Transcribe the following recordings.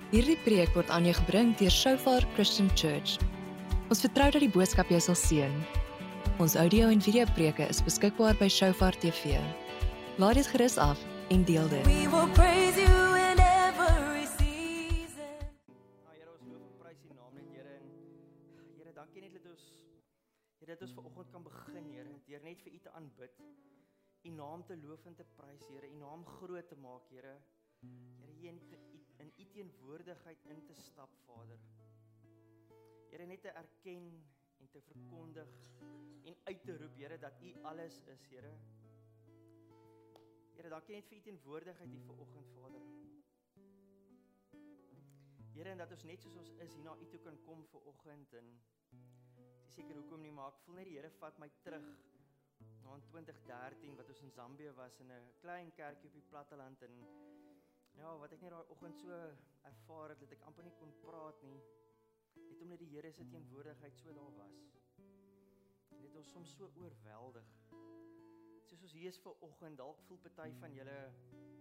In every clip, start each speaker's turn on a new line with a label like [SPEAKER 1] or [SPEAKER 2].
[SPEAKER 1] Hierdie preek word aan jou gebring deur Shofar Christian Church. Ons vertrou dat die boodskap jou sal seën. Ons audio en video preke is beskikbaar by Shofar TV. Laat dit gerus af en deel dit.
[SPEAKER 2] We will praise you in every season.
[SPEAKER 3] Here, ons loof en prys U naam net, Here. En Here, dankie net dat ons vanoggend kan begin, Here, deur net vir U te aanbid. U naam te loof en te prys, Here. U naam groot te maak, Here. Here, hier in U teenwoordigheid in te stap, Vader. Here, net te erken en te verkondig en uit te roep, Here, dat U alles is, Here. Here, dankie net vir U teenwoordigheid hier vanoggend, Vader. Here, en dat ons net soos ons is hier na U toe kan kom vanoggend en dis seker hoekom nie, maar ek voel net die Here vat my terug na in 2013 wat ons in Zambië was in 'n klein kerkie op die platteland en ja, wat ek net daai oggend so ervaar het dat ek amper nie kon praat nie, net omdat die Here se teenwoordigheid so daar was. En dit ons soms so oorweldig. Soos ons hier is vanoggend, dalk voel party van julle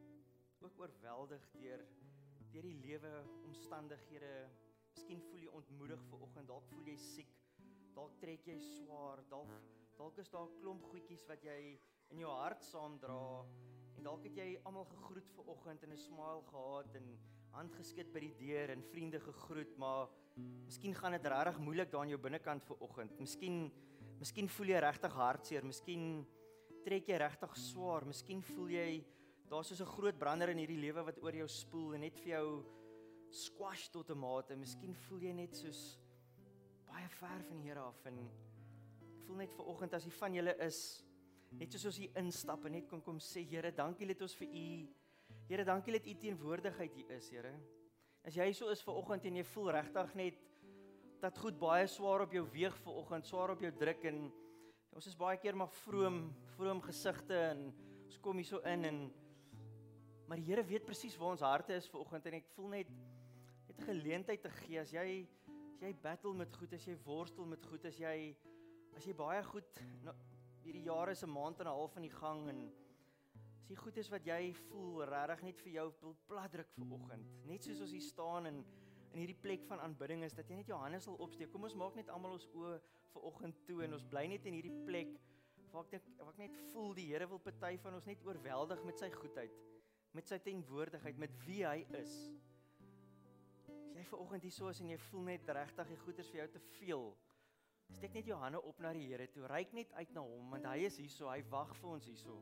[SPEAKER 3] ook oorweldig deur die lewe omstandighede. Miskien voel jy ontmoedig vanoggend, dalk voel jy siek, dalk trek jy swaar, dalk is daar 'n klomp goedjies wat jy in jou hart saamdra en dalk het jy almal gegroet vanoggend en 'n smile gehad en hand geskit by die deur en vriende gegroet, maar miskien gaan dit regtig moeilik daar in jou binnekant vanoggend. Miskien voel jy regtig hartseer, miskien trek jy regtig swaar, miskien voel jy daar's soos 'n groot brander in hierdie lewe wat oor jou spoel en net vir jou squash tot 'n mate. Miskien voel jy net soos baie ver van die Here af en ek voel net vanoggend as jy van julle is, net soos jy instap en net kom sê, Here, dankie dat ons vir U, Here, dankie dat U teenwoordigheid hier is, Here. As jy so is vanoggend en jy voel regtig net dat goed baie swaar op jou weeg vanoggend, swaar op jou druk en ons is baie keer maar vroom gesigte en ons kom hier so in maar die Here weet presies waar ons harte is vanoggend en ek voel net 'n geleentheid te gee as jy battle met goed, as jy worstel met goed, as jy baie goed hierdie jare is 'n maand en 'n half in die gang en as jy goed is wat jy voel regtig net vir jou wil platdruk vanoggend, net soos ons hier staan in hierdie plek van aanbidding is, dat jy net jou hande sal opsteek. Kom ons maak net almal ons oë vanoggend toe en ons bly net in hierdie plek waar ek net voel die Here wil party van ons net oorweldig met sy goedheid, met sy teenwoordigheid, met wie hy is. As jy vanoggend hier so is en jy voel net regtig die goeders vir jou te veel, steek net jou hande op na die Here toe, reik net uit na hom want hy is hierso, hy wag vir ons hierso.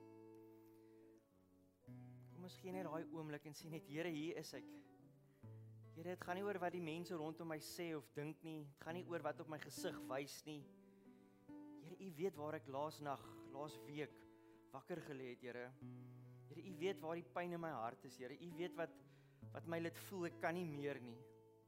[SPEAKER 3] Kom ons gee net daai oomblik en sê net, Here, hier is ek. Here, dit gaan nie oor wat die mense rondom my sê of dink nie, dit gaan nie oor wat op my gesig wys nie. Here, U weet waar ek laas week wakker gelê het, Here. Here, U weet waar die pyn in my hart is, Here. U weet wat my laat voel ek kan nie meer nie.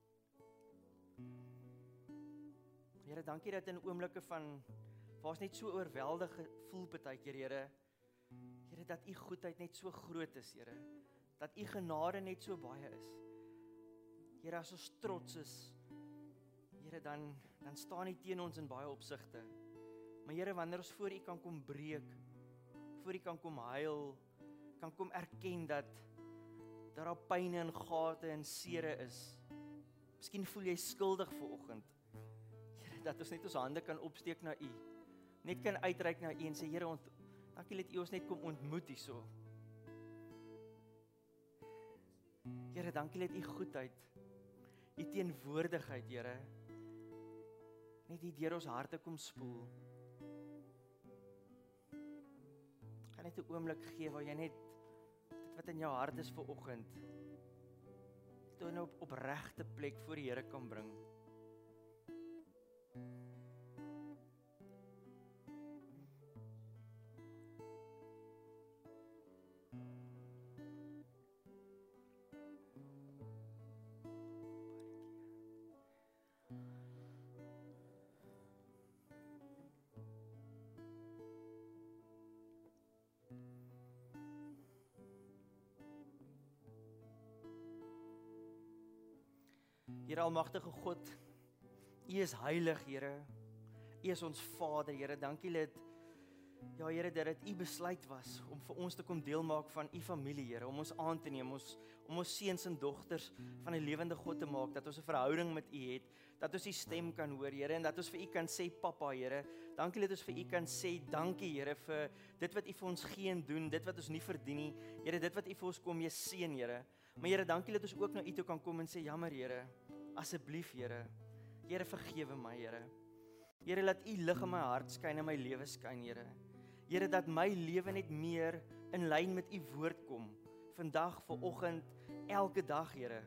[SPEAKER 3] Here, dankie dat in oomblikke van waar ons net so oorweldig voel partykeer, Here. Here, dat U goedheid net so groot is, Here. Dat U genade net so baie is. Here, as ons trots is, Here, dan staan U teen ons in baie opsigte. Maar Here, wanneer ons voor U kan kom breek, voor U kan kom huil, kan kom erken dat daar pyne en gate en sere is. Miskien voel jy skuldig vanoggend. Here, dat ons net ons hande kan opsteek na U. Net kan uitreik na U en sê, Here, dankie dat U ons net kom ontmoet hierso. Here, dankie dat U goedheid, U teenwoordigheid, Here, net hier deur ons harte kom spoel. Kan net 'n oomblik gee waar jy net dit wat in jou hart is vanoggend, dit nou op regte plek voor die Here kan bring. Here almagtige God, U is heilig, Here. U is ons Vader, Here. Dankie dat Ja Here, dat dit U besluit was om vir ons te kom deel maak van U familie, Here, om ons aan te neem, om ons seuns en dogters van die lewende God te maak, dat ons 'n verhouding met U het, dat ons U stem kan hoor, Here, en dat ons vir U kan sê, Papa, Here, dankie dat ons vir U kan sê, dankie, Here, vir dit wat U vir ons gee en doen, dit wat ons nie verdien nie, Here, dit wat U vir ons kom mee seën, Here, maar Here, dankie dat ons ook na U toe kan kom en sê, jammer, Here, asseblief, Here, Here, vergewe my, Here, Here, laat U lig in my hart skyn en my lewe skyn, Here, Here, dat my lewe net meer in lyn met U woord kom, vandag, vanoggend, elke dag, Here.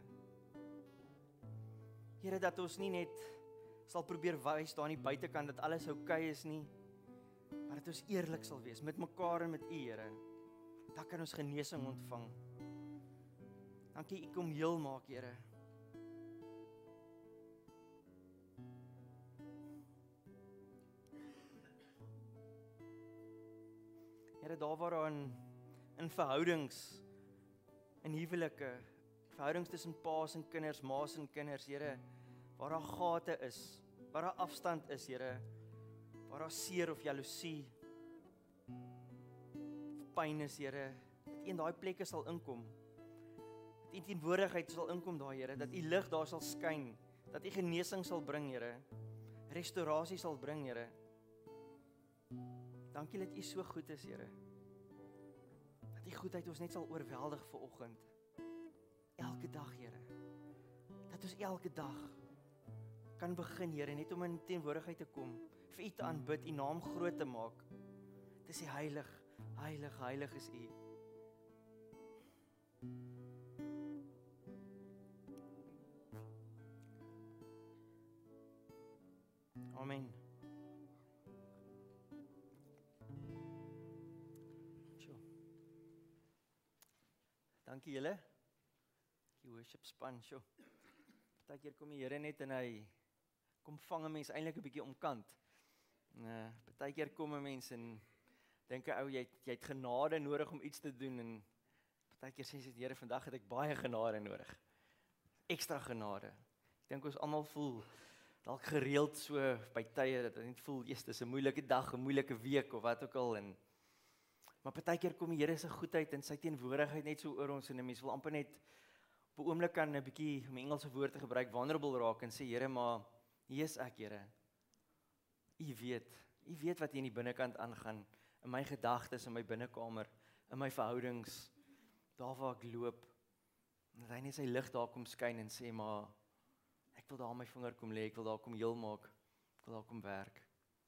[SPEAKER 3] Here, dat ons nie net sal probeer wys daar aan die buitekant dat alles oukei is nie, maar dat ons eerlik sal wees met mekaar en met U, Here. Dan kan ons genesing ontvang. Dankie, U kom heel maak, Here. Here, daar waar daar in verhoudings, in huwelike, verhoudings tussen paas en kinders, maas en kinders, Here, waar daar gate is, waar daar afstand is, Here, waar daar seer of jaloesie, of pyn is, Here, dat U in daai plekke sal inkom, dat U teenwoordigheid sal inkom daar, Here, dat U lig daar sal skyn, dat U genesing sal bring, Here, restaurasie sal bring, Here. Dankie dat U so goed is, Here. Dat U goedheid ons net sal oorweldig vanoggend. Elke dag, Here. Dat ons elke dag kan begin, Here, net om in teenwoordigheid te kom, vir U te aanbid, U naam groot te maak. Te sê heilig, heilig, heilig is U. Amen. Dankie julle. Die worship span, sjoe. Partykeer kom die Here net en hy kom vang 'n mens eintlik 'n bietjie omkant. Partykeer kom 'n mens en dink 'n ou jy het genade nodig om iets te doen en partykeer sê die Here, vandag het ek baie genade nodig. Ekstra genade. Ek dink ons almal voel dalk gereeld so by tye dat ons net voel, dis 'n moeilike dag, 'n moeilike week of wat ook al en maar partykeer kom die Here se goedheid en sy teenwoordigheid net so oor ons en 'n mens wil amper net op 'n oomblik kan 'n bietjie om Engelse woord te gebruik vulnerable raak en sê Here, maar hier is ek, Here. U weet wat hier in die binnekant aangaan, in my gedagtes, in my binnekamer, in my verhoudings, daar waar ek loop. En dat hy net sy lig daar kom skyn en sê, maar ek wil daar my vinger kom lê, ek wil daar kom heel maak, ek wil daar kom werk.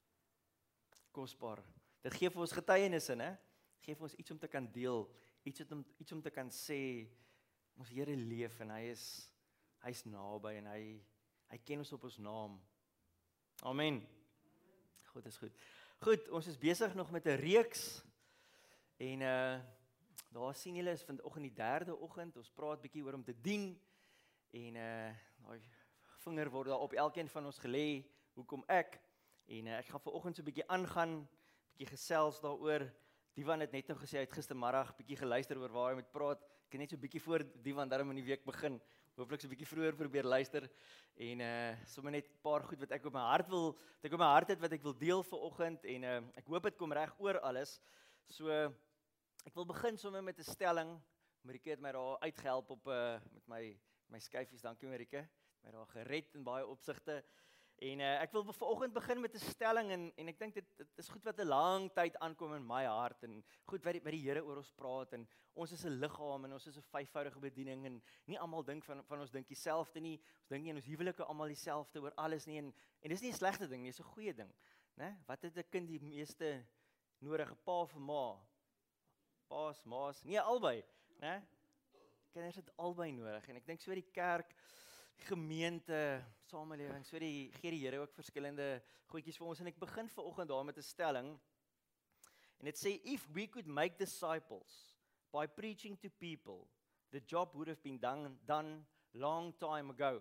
[SPEAKER 3] Kosbaar. Dit gee vir ons getuienisse, né? Gee vir ons iets om te kan deel, iets om te kan sê, ons Here leef en hy's naby en hy ken ons op ons naam. Amen. Goed, is goed. Goed, ons is besig nog met 'n reeks en daar sien julle is vanoggend die 3de oggend, ons praat bietjie oor om te dien en daai vinger word daar op elkeen van ons gelê, hoekom ek en ek gaan vanoggend so 'n bietjie aangaan, bietjie gesels daaroor. Divan het net nou gesê, hy het gistermiddag bietjie geluister oor waar hy moet praat. Ek het net so bietjie voor Divan daarom in die week begin. Hooplik so 'n bietjie vroeër probeer luister en sommer net 'n paar goed wat ek op my hart het wat ek wil deel vanoggend en ek hoop dit kom reg oor alles. So ek wil begin sommer met 'n stelling. Marike het my daar uitgehelp op met my skyfies. Dankie Marike. My daar gered in baie opsigte. En ek wil vanoggend begin met 'n stelling en ek dink dit is goed wat 'n lang tyd aankom in my hart en goed wat die Here oor ons praat en ons is 'n liggaam en ons is 'n vyfvoudige bediening en nie almal dink van ons dink dieselfde nie. Ons dink nie in ons huwelike almal dieselfde oor alles nie en dis nie 'n slegte ding nie, dis 'n goeie ding, né? Wat het 'n kind die meeste nodig? 'n Pa of 'n ma? Paas, maas, nee albei, né? Kinders het albei nodig en ek dink so die kerk gemeente, samelewing, so gee die Here ook verskillende goedjies vir ons en ek begin vanoggend daar met 'n stelling en dit sê if we could make disciples by preaching to people, the job would have been done long time ago.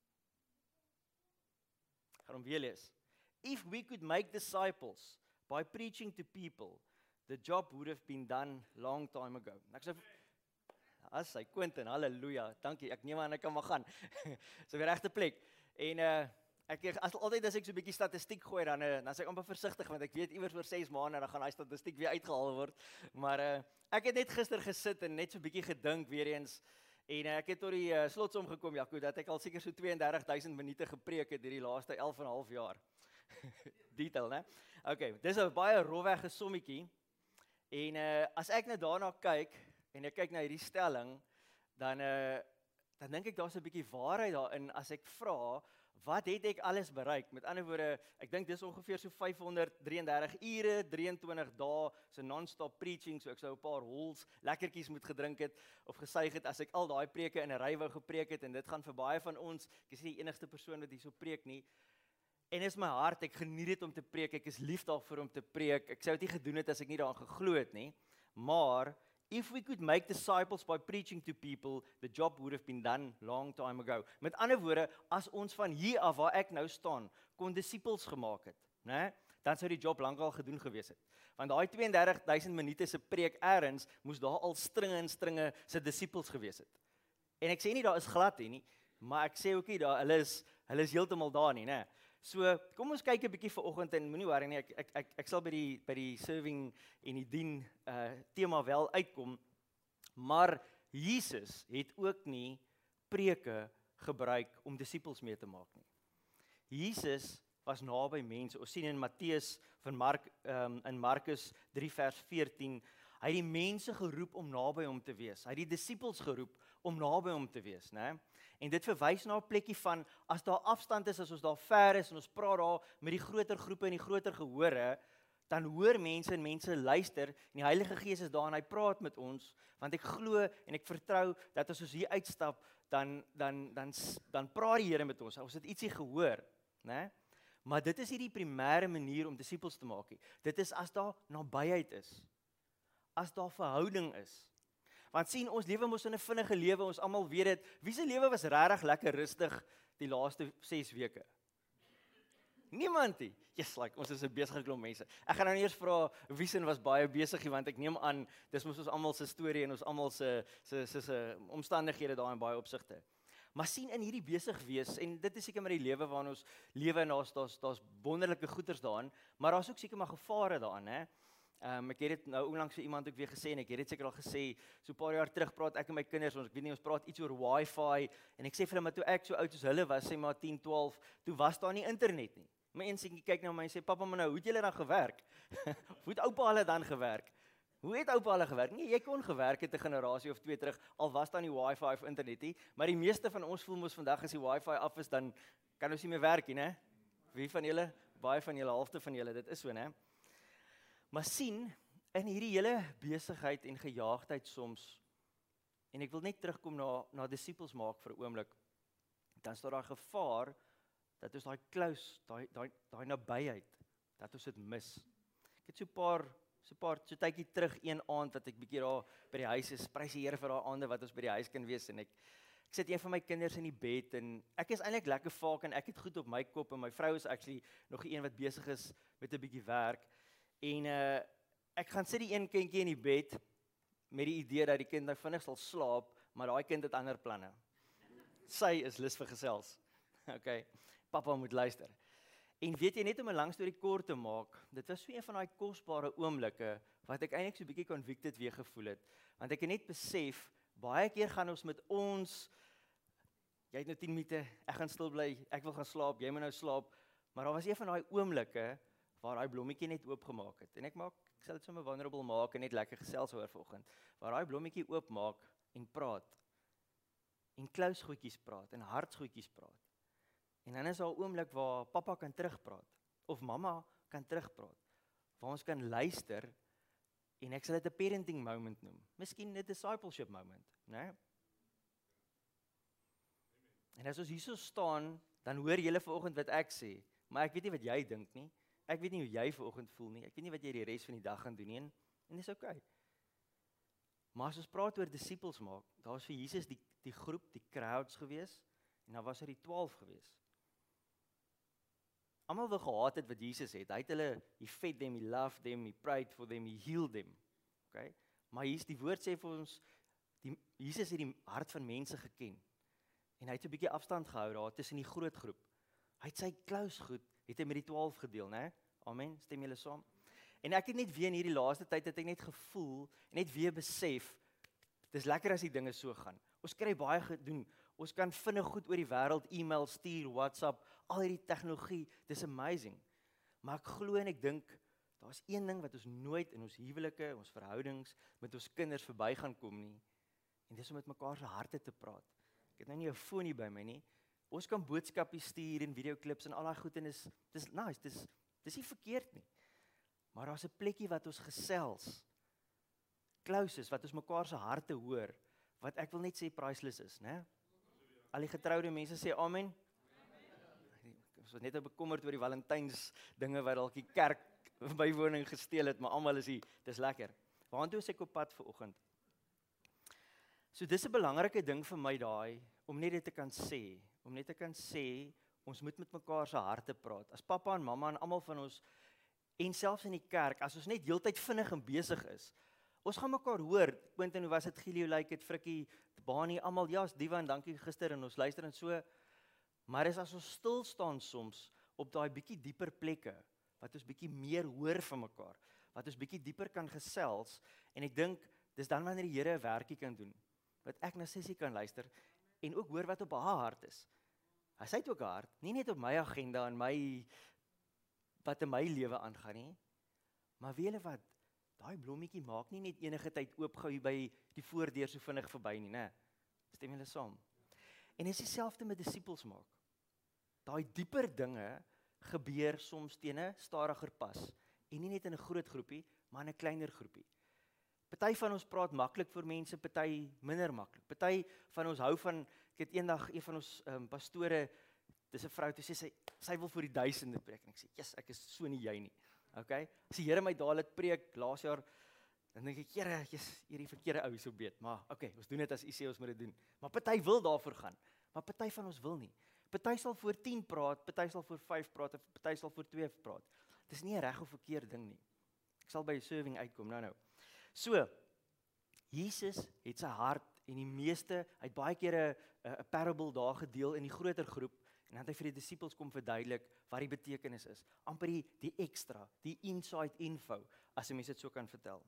[SPEAKER 3] Ek gaan hom weer lees. If we could make disciples by preaching to people, the job would have been done long time ago. Ek sê as hy Quentin, halleluja, dankie, ek neem aan ek kan maar gaan. So weer regte plek. En Altyd as ek so 'n bietjie statistiek gooi, dan is ek amper versigtig, want ek weet iewers oor 6 maande dan gaan daai statistiek weer uitgehaal word. Maar ek het net gister gesit en net so 'n bietjie gedink weer eens, en ek het tot die slotsom gekom, Jaco, dat ek al seker so 32,000 minute gepreek het hierdie laaste 11 en 'n half jaar. Detail, né? Okay, dis 'n baie rofweg sommetjie. En as ek nou daarna kyk en ek kyk na hierdie stelling, dan dink ek daar's 'n bietjie waarheid daarin as ek vra, wat het ek alles bereik? Met ander woorde, ek dink dis ongeveer so 533 ure, 23 dae, so non-stop preaching, so ek sou 'n paar hols, lekkertjies moet gedrink het of gesuig het as ek al daai preke in 'n ry wou gepreek het, en dit gaan vir baie van ons, ek is nie die enigste persoon wat hierso preek nie. En is my hart, ek geniet dit om te preek, ek is lief daarvoor om te preek. Ek sou dit nie gedoen het as ek nie daaraan geglo het nie. Maar if we could make disciples by preaching to people, the job would have been done long time ago. Met ander woorde, as ons van hier af waar ek nou staan, kon disippels gemaak het, né? Dan sou die job lankal gedoen gewees het. Want daai 32,000 minute se preek eers moes daar al stringe se disippels gewees het. En ek sê nie daar is glad hier nie, maar ek sê ook nie daar hulle is heeltemal daar nie, né? So, kom ons kyk 'n bietjie vanoggend en moenie worry nie, ek sal by die serving en die dien tema wel uitkom, maar Jesus het ook nie preke gebruik om disippels mee te maak nie. Jesus was naby mense. Ons sien in Matteus in Markus 3 vers 14, hy het die mense geroep om naby hom te wees. Hy het die disippels geroep om naby hom te wees, né? En dit verwys na 'n plekkie van, as daar afstand is, as ons daar ver is, en ons praat daar met die groter groepe en die groter gehore, dan hoor mense en mense luister, en die Heilige Gees is daar en hy praat met ons, want ek glo en ek vertrou dat as ons hier uitstap, dan praat die Here met ons. Ons het ietsie gehoor, né? Maar dit is nie die primêre manier om disippels te maak nie. Dit is as daar nabyheid is. As daar verhouding is. Want sien, ons lewe mos in 'n vinnige lewe, ons almal weet dit. Wie se lewe was regtig lekker rustig die laaste 6 weke? Niemand nie. Yes, ons is 'n besige klomp mense. Ek gaan nou eers vra wie se was baie besig, want ek neem aan dis mos ons almal se storie en ons almal se omstandighede daar in baie opsigte. Maar sien, in hierdie besig wees, en dit is seker maar die lewe waarin ons lewe, en daar's wonderlike goeders daarin, maar daar's ook seker maar gevare daarin, hè. Ek het dit nou onlangs vir iemand ook weer gesê, en ek het dit seker al gesê, so 'n paar jaar terug praat ek en my kinders, ek weet nie, ons praat iets oor Wi-Fi, en ek sê vir hulle, maar toe ek so oud soos hulle was, sê maar 10, 12, toe was daar nie internet nie. My een seentjie kyk na my en sê, "Pappa, maar nou, hoe het julle dan gewerk?" Hoe het oupa hulle dan gewerk? Hoe het oupa hulle gewerk? Nee, jy kon gewerk het 'n generasie of 2 terug, al was daar nie Wi-Fi of internet nie, maar die meeste van ons voel mos vandag as die Wi-Fi af is, dan kan ons nie meer werk nie, né? Wie van julle? Baie van julle, halfte van julle, dit is so, né? Maar sien, in hierdie hele besigheid en gejaagdheid soms, en ek wil net terugkom na disippels maak vir 'n oomblik, dan staan daar gevaar dat ons daai close, daai nabyheid, dat ons dit mis. Ek het so 'n paar tydjie terug een aand wat ek bietjie daar by die huis is, prys die Here vir daai aande wat ons by die huis kan wees, en ek sit een van my kinders in die bed, en ek is eintlik lekker vaak, en ek het goed op my kop, en my vrou is actually nog die een wat besig is met 'n bietjie werk, en ek gaan sit die een kindjie in die bed, met die idee dat die kind nou vinnig sal slaap, maar daai kind het ander planne. Sy is lus vir gesels. Okay, pappa moet luister. En weet jy, net om 'n lang storie kort te maak, dit was so een van daai kosbare oomblikke, wat ek eintlik so 'n bietjie convicted weer gevoel het, want ek het net besef, baie keer gaan ons met ons, jy het nou 10 minute, ek gaan stil bly, ek wil gaan slaap, jy moet nou slaap, maar daar was een van daai oomblikke, waar daai blommetjie net oopgemaak het, en ek sal dit sommer vulnerable maak, en net lekker gesels oor vanoggend, waar daai blommetjie oopmaak, en praat, en kluisgoedjies praat, en hartsgoedjies praat, en dan is daar 'n oomblik waar pappa kan terugpraat, of mamma kan terugpraat, waar ons kan luister, en ek sal dit 'n parenting moment noem, miskien 'n discipleship moment, né? En as ons hierso staan, dan hoor julle vanoggend wat ek sê, maar ek weet nie wat jy dink nie, ek weet nie hoe jy vanoggend voel nie, ek weet nie wat jy die res van die dag gaan doen nie, en dis okay. Maar as ons praat oor disippels maak, daar was vir Jesus die groep, die crowds gewees, en dan was die 12 gewees. Almal wou gehaat het wat Jesus het. Hy het hulle, he fed them, he loved them, he prayed for them, he healed them. Okay? Maar hier is die woord sê vir ons, Jesus het die hart van mense geken. En hy het 'n bietjie afstand gehou daar tussen die groot groep. Hy het sy klousgoed, het hy met die 12 gedeel, né? Amen, stem julle saam? En ek het net weer in hierdie laaste tyd, het ek net gevoel, en net weer besef, dis lekker as die dinge so gaan. Ons kry baie gedoen, ons kan vinnig goed oor die wêreld, e-mail stuur, WhatsApp, al hierdie tegnologie, dis amazing. Maar ek glo en ek dink, daar's een ding wat ons nooit in ons huwelike, ons verhoudings, met ons kinders verby gaan kom nie, en dis om met mekaar se harte te praat. Ek het nou nie 'n foon hier by my nie. Ons kan boodskappe stuur en videoklips en al daai goed en dis nice, dis nie verkeerd nie. Maar daar's 'n plekkie wat ons gesels, close is, wat ons mekaar se harte hoor, wat ek wil net sê priceless is, né? Al die getroude mense sê amen. Ons was net bekommerd oor die Valentyns dinge wat dalk die kerk bywoning gesteel het, maar almal is hier. Dis lekker. Waartoe is ek op pad vanoggend? So dis 'n belangrike ding vir my daai om net dit te kan sê, ons moet met mekaar se harte praat. As pappa en mamma en almal van ons en selfs in die kerk, as ons net heeltyd vinnig en besig is, ons gaan mekaar hoor. Quentin, hoe was dit? Gilio, like dit, Frikkie, Bani, almal, ja, Divan, dankie gister en ons luister en so. Maar as ons stil staan soms op daai bietjie dieper plekke, wat ons bietjie meer hoor van mekaar, wat ons bietjie dieper kan gesels, en ek dink, dis dan wanneer die Here 'n werkie kan doen, wat ek na Sissie kan luister, en ook hoor wat op haar hart is. Sy het ook 'n hart, nie net op my agenda en wat in my lewe aangaan nie, maar weet julle wat, daai blommetjie maak nie net enige tyd oopgehou hier by die voordeur so vinnig verby nie, né? Stem julle saam? En dis dieselfde met disippels maak. Daai dieper dinge gebeur soms teen 'n stadiger pas, en nie net in 'n groot groepie, maar in 'n kleiner groepie. Party van ons praat maklik vir mense, party minder maklik. Party van ons hou van, ek het eendag een van ons pastore, dis 'n vrou, toe sê sy wil vir die 1000de preek, en ek sê, yes, ek is so nie jy nie. Okay? As die Here my daar laat preek laas jaar, dan dink ek, Here, hierdie verkeerde ou is so beet, maar okay, ons doen dit as u sê ons moet dit doen. Maar party wil daarvoor gaan, maar party van ons wil nie. Party sal voor 10 praat, party sal voor 5 praat, of party sal voor 2 praat. Dis nie 'n reg of verkeerd ding nie. Ek sal by serving uitkom nou. So, Jesus het sy hart, en die meeste, hy het baie keer 'n parable daar gedeel in die groter groep, en dan het hy vir die disippels kom verduidelik wat die betekenis is. Amper die extra, die inside info, as 'n mens dit so kan vertel.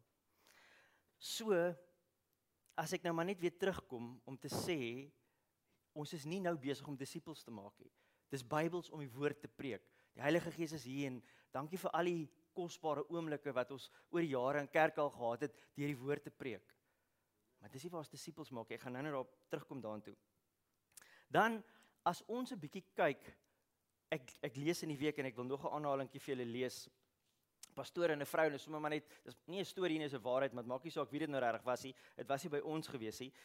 [SPEAKER 3] So, as ek nou maar net weer terugkom om te sê, ons is nie nou besig om disippels te maak nie. Dis Bybels om die woord te preek. Die Heilige Gees is hier, en dankie vir al die kosbare oomblikke wat ons oor die jare in kerk al gehad het, deur die woord te preek. Maar dis nie waar ons disippels maak, ek gaan nou daarop terugkom daartoe. Dan, as ons 'n bietjie kyk, ek lees in die week, en ek wil nog 'n aanhalingkie vir julle lees, pastoor en 'n vrou, en sommer maar net, dis nie 'n storie nie, is 'n waarheid, maar dit maak nie saak wie dit nou regtig was nie, dit was nie by ons gewees nie.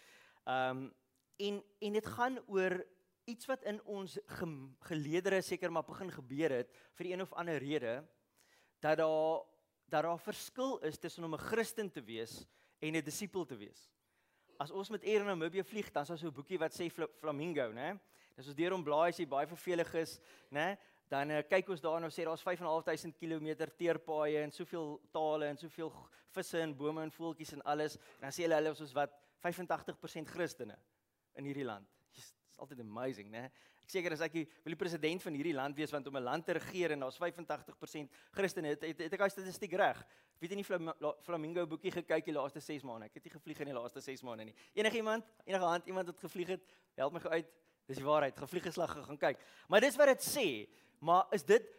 [SPEAKER 3] En dit gaan oor iets wat in ons geleedere seker maar begin gebeur het, vir een of ander rede, dat daar verskil is tussen om 'n Christen te wees en 'n disipel te wees. As ons met Air Namibia vlieg, dan is daar so 'n boekie wat sê Flamingo, né? Dis ons deur hom blaai as hy baie vervelig is, né? Dan kyk ons daar en ons sê daar's 5.500 kilometer teerpaaie en soveel tale en soveel visse en bome en voeltjies en alles. En dan sê hulle is ons wat 85% Christene in hierdie land. Dis altyd amazing, né? Ek seker as ek wil die president van hierdie land wees, want om 'n land te regeer en daar's 85% Christene, het ek daai statistiek reg. Ek weet nie Flamingo boekie gekyk die laaste 6 maande. Ek het nie gevlieg in die laaste 6 maande nie. Enige hand iemand wat gevlieg het, help my gou uit. Dis die waarheid. Gevlieggeslag gaan kyk. Maar dis wat dit sê. Maar dit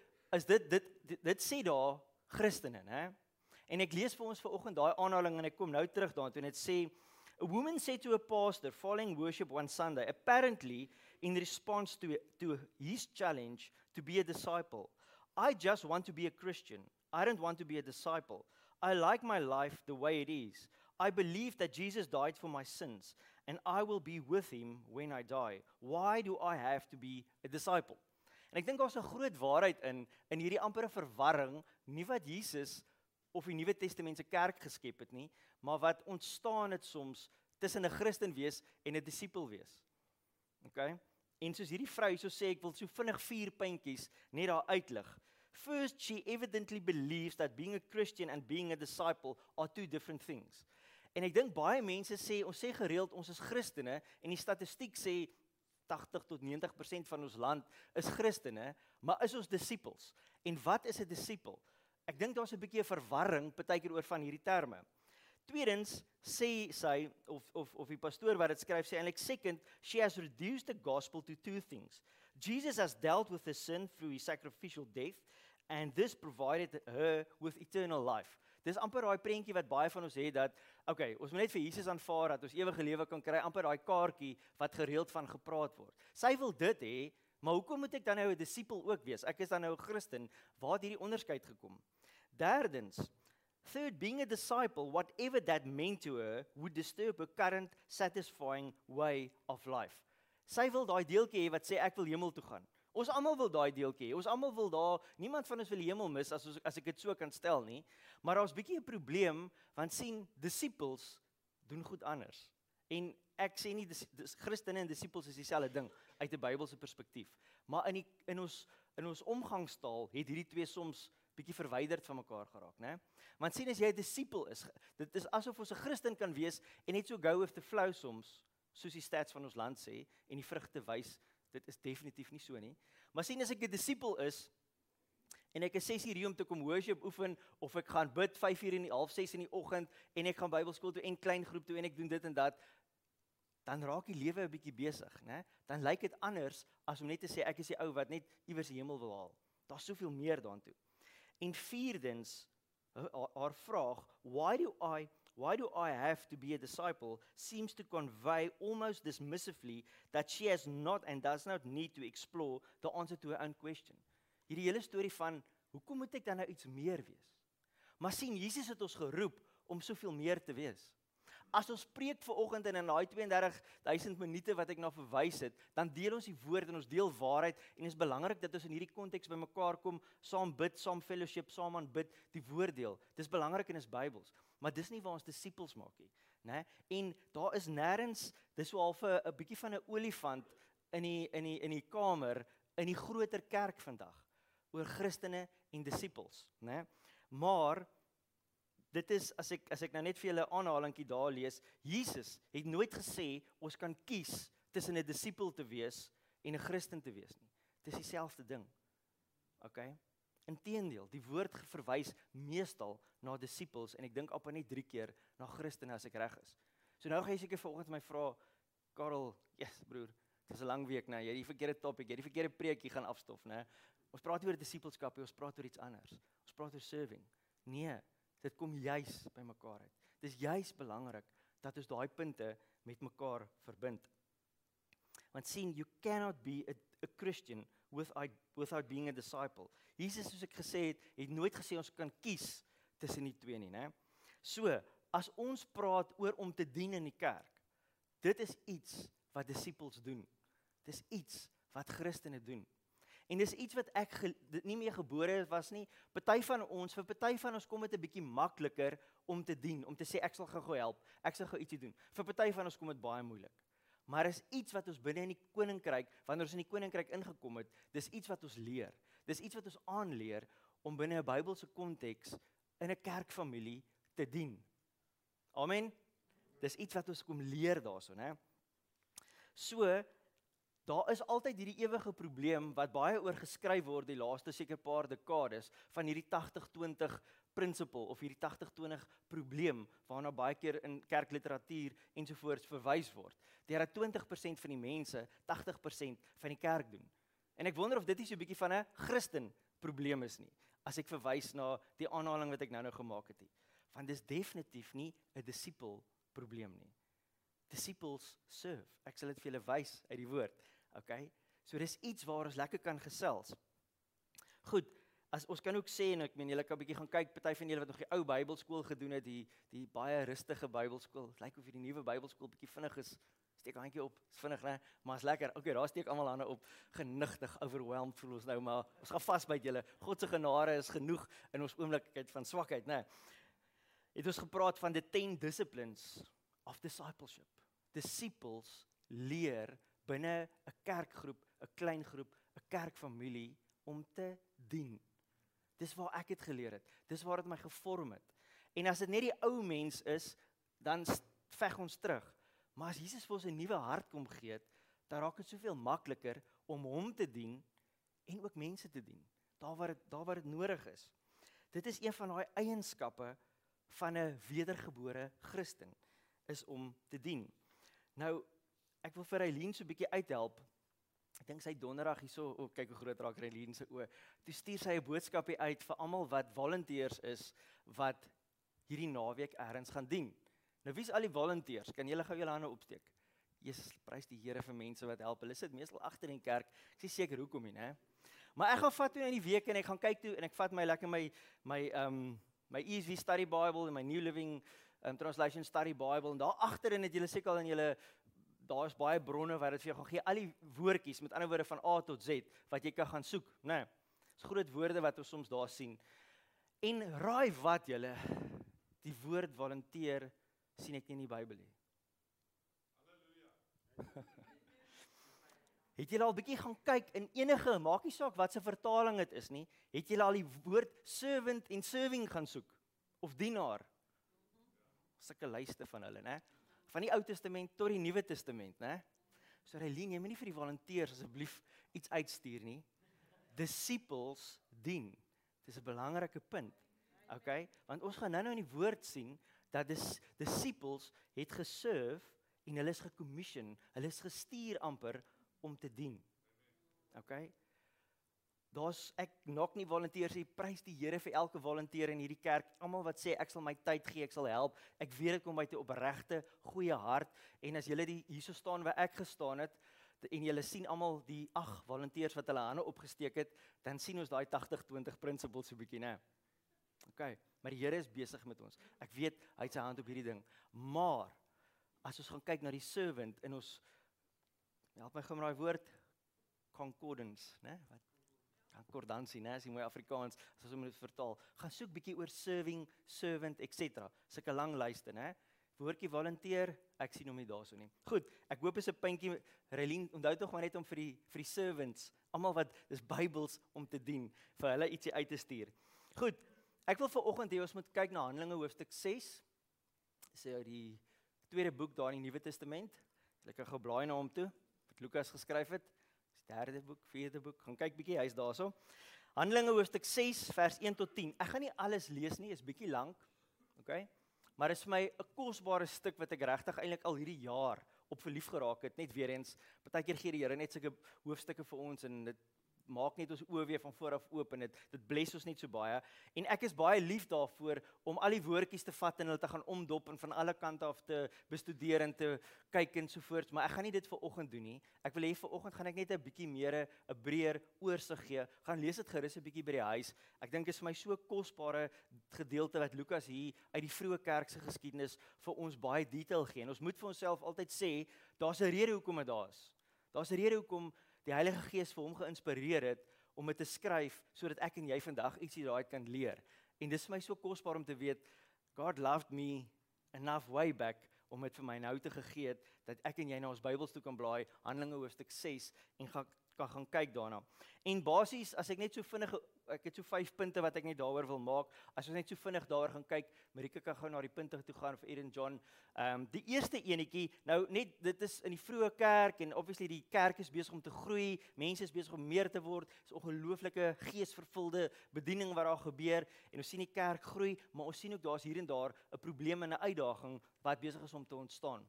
[SPEAKER 3] sê daar Christene, né? En ek lees vir ons vanoggend daai aanhaling en ek kom nou terug daartoe en dit sê, a woman said to a pastor following worship one Sunday, apparently in response to his challenge to be a disciple, I just want to be a Christian. I don't want to be a disciple. I like my life the way it is. I believe that Jesus died for my sins and I will be with him when I die. Why do I have to be a disciple? En ek dink daar's 'n groot waarheid in hierdie ampere verwarring, nie wat Jesus of die Nuwe Testament se kerk geskep het nie, maar wat ontstaan het soms tussen 'n Christen wees en 'n disipel wees. Okay? En soos hierdie vrou hierso sê, ek wil so vinnig 4 puntjies net daar uitlig. First, she evidently believes that being a Christian and being a disciple are 2 different things. En ek dink baie mense sê, ons sê gereeld ons is Christene en die statistiek sê 80 tot 90% van ons land is Christene, maar is ons disippels. En wat is 'n disipel? Ek dink daar's 'n bietjie 'n verwarring partykeer oor van hierdie terme. Tweedens sê sy of die pastoor wat dit skryf sê eintlik second, she has reduced the gospel to two things. Jesus has dealt with the sin through his sacrificial death and this provided her with eternal life. Dis amper daai prentjie wat baie van ons het dat okay, ons moet net vir Jesus aanvaar dat ons ewige lewe kan kry, amper daai kaartjie wat gereeld van gepraat word. Sy wil dit hê, maar hoekom moet ek dan nou 'n disipel ook wees? Ek is dan nou 'n Christen. Waar het hierdie onderskeid gekom? Derdens, third, being a disciple, whatever that meant to her, would disturb her current satisfying way of life. Sy wil daai deeltjie hê wat sê ek wil hemel toe gaan. Ons almal wil daai deeltjie hê. Ons almal wil daar, niemand van ons wil die hemel mis as ek dit so kan stel nie. Maar daar's bietjie 'n probleem want sien disciples doen goed anders. En ek sê nie Christene en disciples is dieselfde ding uit 'n Bybelse perspektief. Maar in ons omgangstaal het hierdie twee soms bietjie verwyderd van mekaar geraak, né? Want sien as jy 'n disipel is, dit is asof ons 'n Christen kan wees en net so go with the flow soms, soos die stats van ons land sê en die vrugte wys, dit is definitief nie so nie. Maar sien as ek 'n disipel is en ek is 6 uur hier om te kom worship oefen of ek gaan bid 5 uur in die 5:30 in die oggend en ek gaan Bybelskool toe en klein groep toe en ek doen dit en dat, dan raak die lewe 'n bietjie besig, né? Dan lyk dit anders as om net te sê ek is die ou wat net iewers die hemel wil haal. Daar's soveel meer daartoe. En vierdens, haar vraag, why do I have to be a disciple, seems to convey almost dismissively that she has not and does not need to explore the answer to her own question. Hierdie hele storie van, hoekom moet ek dan nou iets meer wees? Maar sien, Jesus het ons geroep om soveel meer te wees. As ons preek vanoggend en in daai 32,000 minute wat ek na verwys het, dan deel ons die woord en ons deel waarheid en dit is belangrik dat ons in hierdie konteks bymekaar kom, saam bid, saam fellowship, saam aanbid, die woord deel. Dis belangrik en is Bybels, maar dis nie waar ons disippels maak nie, né? En daar is nêrens, dis so half 'n bietjie van 'n olifant in die kamer in die groter kerk vandag oor Christene en disippels, né? Maar dit is as ek nou net vir julle 'n aanhalingkie daar lees, Jesus het nooit gesê ons kan kies tussen 'n disipel te wees en 'n Christen te wees nie. Dis dieselfde ding. Okay? Inteendeel, die woord verwys meestal na disippels en ek dink amper net 3 keer na Christene as ek reg is. So nou gaan jy seker vanoggend my vra, Karel, yes broer, dit is 'n lang week, né? Jy het die verkeerde topik, jy het die verkeerde preekie gaan afstof, né? Ons praat oor disippelskap, ons praat oor iets anders. Ons praat oor serving. Nee, dit kom juis by mekaar uit. Dis juis belangrik dat ons daai punte met mekaar verbind. Want sien, you cannot be a Christian without being a disciple. Jesus, soos ek gesê het nooit gesê ons kan kies tussen die twee nie, né? So, as ons praat oor om te dien in die kerk, dit is iets wat disippels doen. Dis iets wat Christene doen. En dis iets wat ek nie meer gebore was nie. Vir party van ons kom dit 'n bietjie makliker om te dien, om te sê ek sal gou help, ek sal gou ietsie doen. Vir party van ons kom dit baie moeilik. Maar is iets wat ons binne in die koninkryk, wanneer ons in die koninkryk ingekom het, dis iets wat ons leer. Dis iets wat ons aanleer om binne 'n Bybelse konteks in 'n kerkfamilie te dien. Amen. Dis iets wat ons kom leer daarso, né? So daar is altyd hierdie ewige probleem wat baie oor geskryf word die laaste seker paar dekades van hierdie 80-20 principle of hierdie 80-20 probleem waarna baie keer in kerkliteratuur ensovoorts verwys word. Dat 20% van die mense 80% van die kerk doen. En ek wonder of dit nie so 'n bietjie van 'n Christen probleem is nie, as ek verwys na die aanhaling wat ek nou gemaak het nie. Want dis definitief nie 'n disipel probleem nie. Disciples serve. Ek sal dit vir julle wys uit die woord. Okay? So dis iets waar ons lekker kan gesels. Goed, as ons kan ook sê en ek meen julle kan 'n bietjie gaan kyk, party van julle wat nog die ou Bybelskool gedoen het, die baie rustige Bybelskool. Dit lyk of die nuwe Bybelskool bietjie vinnig is. Steek handjie op. Is vinnig, né? Maar is lekker. Okay, daar steek almal hande op. Genigtig, overwhelmed voel ons nou, maar ons gaan vasbyt julle. God se genade is genoeg in ons oomblikkheid van swakheid, né? Het ons gepraat van the 10 disciplines of discipleship. Disciples leer binne 'n kerkgroep, 'n klein groep, 'n kerkfamilie om te dien. Dis waar ek het geleer het. Dis waar dit my gevorm het. En as dit net die ou mens is, dan veg ons terug. Maar as Jesus vir ons 'n nuwe hart kom gee het, dan raak dit soveel makliker om hom te dien en ook mense te dien, daar waar dit nodig is. Dit is een van daai eienskappe van 'n wedergebore Christen, is om te dien. Nou, ek wil vir Eileen so 'n bietjie uithelp. Ek dink sy donderdag hierso, kyk hoe groot raak Eileen se oë. Toe stuur sy 'n boodskap hier uit vir almal wat volunteers is, wat hierdie naweek ergens gaan dien. Nou, wie is al die volunteers? Kan julle gou julle hande opsteek? Jesus, prys die Here vir mense wat help. Hulle sit meestal agter in die kerk. Ek is seker hoekom nie, né? Maar ek gaan vat toe in die week en ek gaan kyk toe en ek vat my lekker my ESV Study Bible en my New Living Translation Study Bible en daar agterin het julle seker al in julle, daar is baie bronne wat dit vir jou gaan gee, al die woordjies, met ander woorde van A tot Z, wat jy kan gaan soek, né? Dis groot woorde wat ons soms daar sien. En raai wat julle, die woord volunteer sien ek nie in die Bybel nie. Het julle al bietjie gaan kyk in enige, maak nie saak wat se vertaling dit is nie, het julle al die woord servant en serving gaan soek? Of dienaar? Sulke lyste van hulle, né? Van die Ou Testament tot die Nuwe Testament, né? So Eileen, jy moet nie vir die volunteers asseblief iets uitstuur nie. Disciples dien. Dis 'n belangrike punt. Okay? Want ons gaan nou in die woord sien dat disciples het geserve en hulle is gecommission, hulle is gestuur amper om te dien. Okay? Ek nok nie volunteers nie, prys die Here vir elke volunteer in hierdie kerk, almal wat sê ek sal my tyd gee, ek sal help. Ek weet dit kom uit 'n opregte, goeie hart en as julle hierso staan waar ek gestaan het en julle sien almal die 8 volunteers wat hulle hande opgesteek het, dan sien ons daai 80-20 principle so bietjie, né? Okay, maar die Here is besig met ons. Ek weet hy het sy hand op hierdie ding, maar as ons gaan kyk na die servant in ons, help my gou met daai woord, concordance, né? Wat? Concordansie, né? As jy mooi Afrikaans, as ons moet dit vertaal, gaan soek bietjie oor serving, servant, etc. Sulke lang lyste, né? Woordjie volunteer, ek sien hom nie daarso nie. Goed, ek hoop is 'n puntjie, Relien, onthou tog maar net om vir die servants, almal wat dis Bybels om te dien, vir hulle ietsie uit te stuur. Goed, ek wil vanoggend hê ons moet kyk na Handelinge hoofstuk 6. Dis die tweede boek daar in die Nuwe Testament. Ek kan gou blaai na hom toe, wat Lukas geskryf het. Derde boek, vierde boek, gaan kyk bietjie, hy's daarso. Handelinge hoofstuk 6 vers 1 tot 10. Ek gaan nie alles lees nie, is bietjie lank. Okay? Maar dit is vir my 'n kosbare stuk wat ek regtig eintlik al hierdie jaar op verlief geraak het. Net weer eens, partykeer gee die Here net sulke hoofstukke vir ons en dit maak net ons oë weer van voor af oop en dit bless ons net so baie. En ek is baie lief daarvoor om al die woordjies te vat en hulle te gaan omdop en van alle kante af te bestudeer en te kyk en so voort, maar ek gaan nie dit vanoggend doen nie. Ek wil hê vanoggend gaan ek net 'n bietjie meer 'n breër oorsig gee. Gaan lees dit gerus 'n bietjie by die huis. Ek dink dit is vir my so 'n kosbare gedeelte wat Lukas hier uit die vroeë kerk se geskiedenis vir ons baie detail gee. En ons moet vir onsself altyd sê, daar's 'n rede hoekom dit daar is. Daar's 'n rede hoekom die Heilige Gees vir hom geïnspireer het om dit te skryf, sodat ek en jy vandag ietsie daaruit kan leer. En dis vir my so kosbaar om te weet, God loved me enough way back, om dit vir my nou te gegee het, dat ek en jy na ons Bybels toe kan blaai, Handelinge hoofstuk 6, en kan gaan kyk daarna. En basies, as ek net so vinnig, ek het so 5 punte wat ek net daaroor wil maak, as ons net so vinnig daaroor gaan kyk, Marika kan gou na die punte toe gaan, vir Eden John. Die eerste enetjie, nou net, dit is in die vroeë kerk, en obviously die kerk is besig om te groei, mense is besig om meer te word, is ongelooflike geesvervulde bediening wat daar gebeur, en ons sien die kerk groei, maar ons sien ook daar's hier en daar 'n probleem en 'n uitdaging wat besig is om te ontstaan.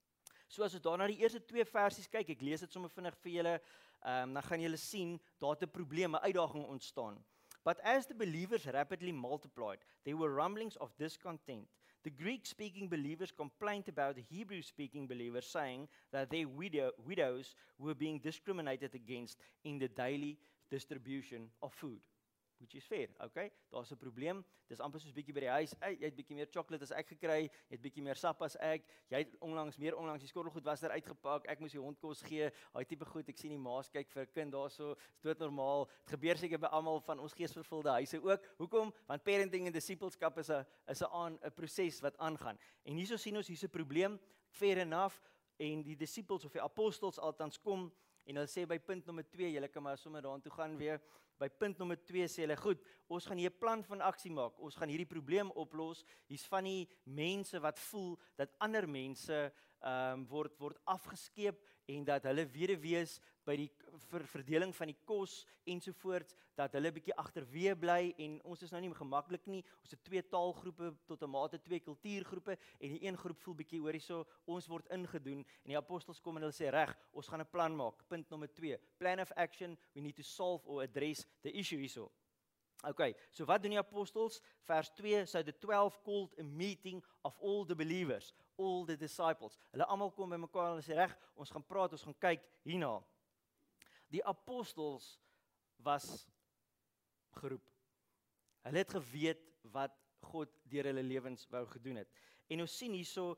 [SPEAKER 3] So as ons daar na die eerste 2 versies kyk, ek lees dit sommer vinnig vir julle, dan gaan julle sien, daar het 'n probleem, 'n uitdaging ontstaan. But as the believers rapidly multiplied, there were rumblings of discontent. The Greek-speaking believers complained about the Hebrew-speaking believers, saying that their widows were being discriminated against in the daily distribution of food. Which is fair, okay? Daar's 'n probleem, dis amper soos bietjie by die huis, jy het bietjie meer chocolate as ek gekry, jy het bietjie meer sap as ek, jy het meer onlangs die skottelgoed was daar uitgepak, ek moes die hond kos gee, daai tipe goed, ek sien die ma's kyk vir 'n kind daarso, is doodnormaal, dit gebeur seker by almal van ons geesvervulde huise ook. Hoekom? Want parenting en discipleskap is 'n proses wat aangaan. En hierso sien ons hier's 'n probleem, fair enough, en die disciples of die apostels altans kom, en hulle sê by punt nommer 2, julle kan maar sommer daartoe gaan weer, by punt nommer 2 sê hulle, goed, ons gaan hier 'n plan van aksie maak, ons gaan hierdie probleem oplos, hier's van die mense wat voel, dat ander mense word afgeskeep, en dat hulle weduwees by die verdeling van die kos ensovoorts, dat hulle bietjie agterweë bly en ons is nou nie gemaklik nie. Ons het 2 taalgroepe tot 'n mate 2 kultuurgroepe en die een groep voel bietjie hoor hierso, ons word ingedoen en die apostels kom en hulle sê reg, ons gaan 'n plan maak. Punt nommer 2, plan of action, we need to solve or address the issue hierso. Okay, so wat doen die apostels? Vers 2, so the 12 called a meeting of all the believers, all the disciples. Hulle almal kom by mekaar en hulle sê reg, ons gaan praat, ons gaan kyk hierna. Die apostels was geroep. Hulle het geweet wat God deur hulle lewens wou gedoen het. En ons sien hierso,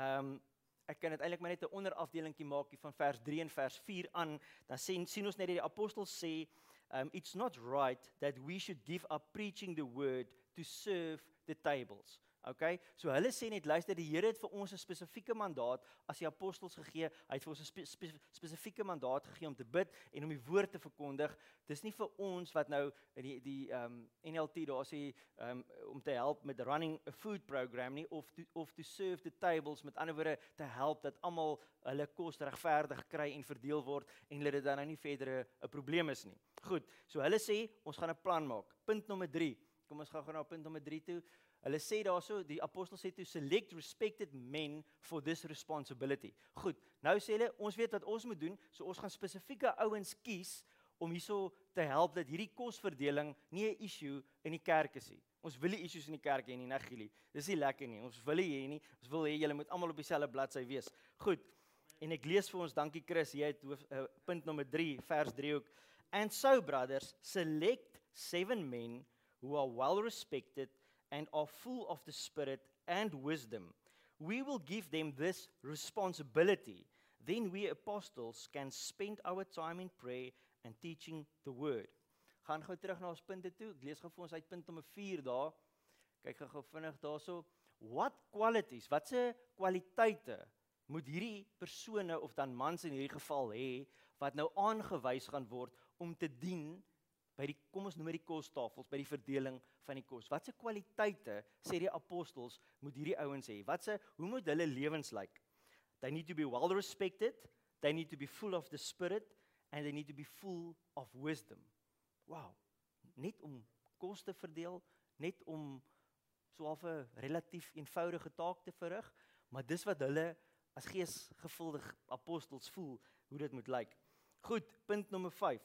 [SPEAKER 3] ek kan dit eintlik maar net 'n onderafdelingkie maak hier van vers 3 en vers 4 aan, dan sien ons net dat die apostels sê, it's not right that we should give up preaching the word to serve the tables. Okay, so hulle sê net, luister, die Here het vir ons 'n spesifieke mandaat as die apostels gegee. Hy het vir ons 'n spesifieke mandaat gegee om te bid en om die woord te verkondig. Dis nie vir ons wat nou in die NLT daar sê om te help met running a food program nie, of to serve the tables, met ander woorde te help dat almal hulle kos regverdig kry en verdeel word en hulle dit dan nou nie verder 'n probleem is nie. Goed, so hulle sê ons gaan 'n plan maak. Punt nommer 3. Kom ons gaan na punt nommer 3 toe. Hulle sê daarso, die apostels sê to select respected men for this responsibility. Goed, nou sê hulle, ons weet wat ons moet doen, so ons gaan spesifieke ouens kies om hierso te help dat hierdie kosverdeling nie 'n issue in die kerk is nie. Ons wil nie issues in die kerk hê nie, né Gielie? Dis nie lekker nie. Ons wil hê nie. Ons wil hê julle moet almal op dieselfde bladsy wees. Goed. En ek lees vir ons, dankie Chris, jy het punt nommer 3, vers 3 ook. And so brothers, select 7 men who are well respected and are full of the Spirit and wisdom. We will give them this responsibility. Then we apostles can spend our time in prayer and teaching the word. Gaan gou terug na ons punte toe. Ek lees gou vir ons uit punt nommer 4 daar. Kyk gou vinnig daarso. What qualities, watse kwaliteite moet hierdie persone of dan mans in hierdie geval hê wat nou aangewys gaan word om te dien by die, kom ons noem dit die kostafels, by die verdeling van die kos. Watse kwaliteite, sê die apostels, moet hierdie ouens hê? Hoe moet hulle lewens lyk? They need to be well respected, they need to be full of the Spirit, and they need to be full of wisdom. Wow, net om kos te verdeel, net om so 'n relatief eenvoudige taak te verrig, maar dis wat hulle as geesgevulde apostels voel, hoe dit moet lyk. Goed, punt nommer 5.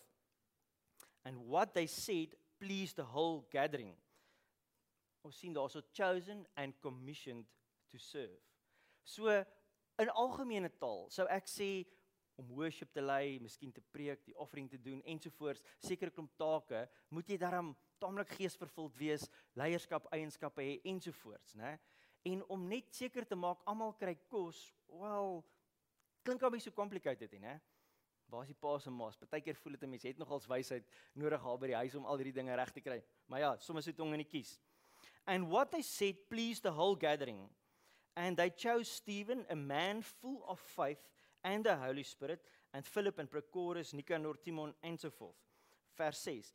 [SPEAKER 3] And what they said pleased the whole gathering. Ons sien daarso chosen and commissioned to serve. So in algemene taal sou ek sê om worship te lei, miskien te preek, die offering te doen ensovoorts, sekere klomp take, moet jy daarom taamlik geesvervuld wees, leierskap, eienskappe hê ensovoorts, né? En om net seker te maak almal kry kos, wel, klink al bietjie so complicated, né? Waar is die paas en maas? Partykeer voel dit 'n mens het nogals wysheid nodig daar by die huis om al hierdie dinge reg te kry. Maar ja, soms het tong in die kies. And what they said pleased the whole gathering. And they chose Stephen, a man full of faith and the Holy Spirit, and Philip and Prochorus, Nicanor, Timon, and so forth. Verse 6.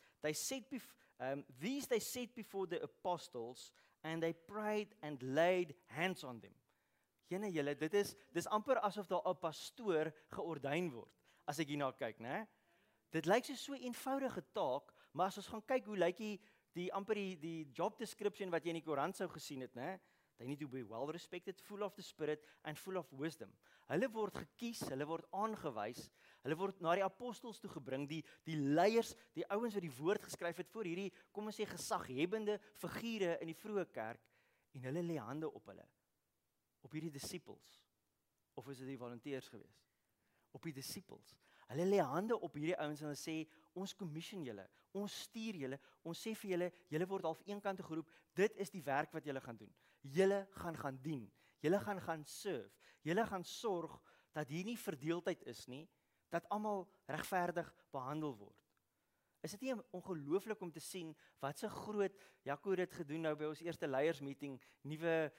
[SPEAKER 3] These they set before the apostles, and they prayed and laid hands on them. Julle, dis amper asof daar 'n pastoor geordyn word. As ek hierna kyk, né? Dit lyk so 'n eenvoudige taak, maar as ons gaan kyk hoe lyk die job description wat jy in die koerant sou gesien het, né? They need to be well respected, full of the Spirit and full of wisdom. Hulle word gekies, hulle word aangewys, hulle word na die apostels toe gebring, die leiers, die ouens wat die woord geskryf het vir hierdie, kom ons sê gesaghebende figure in die vroeë kerk, en hulle lê hande op hulle, op hierdie disippels, of is dit die volunteers gewees? Op die disippels. Hulle lê hande op hierdie ouens en hulle sê, ons commission julle, ons stuur julle, ons sê vir julle, julle word half eenkant te geroep, dit is die werk wat julle gaan doen. Julle gaan dien, julle gaan serve, julle gaan sorg dat hier nie verdeeldheid is nie, dat almal regverdig behandel word. Is dit nie ongelooflik om te sien wat so groot, Jaco het dit gedoen nou by ons eerste leiersmeeting, nuwe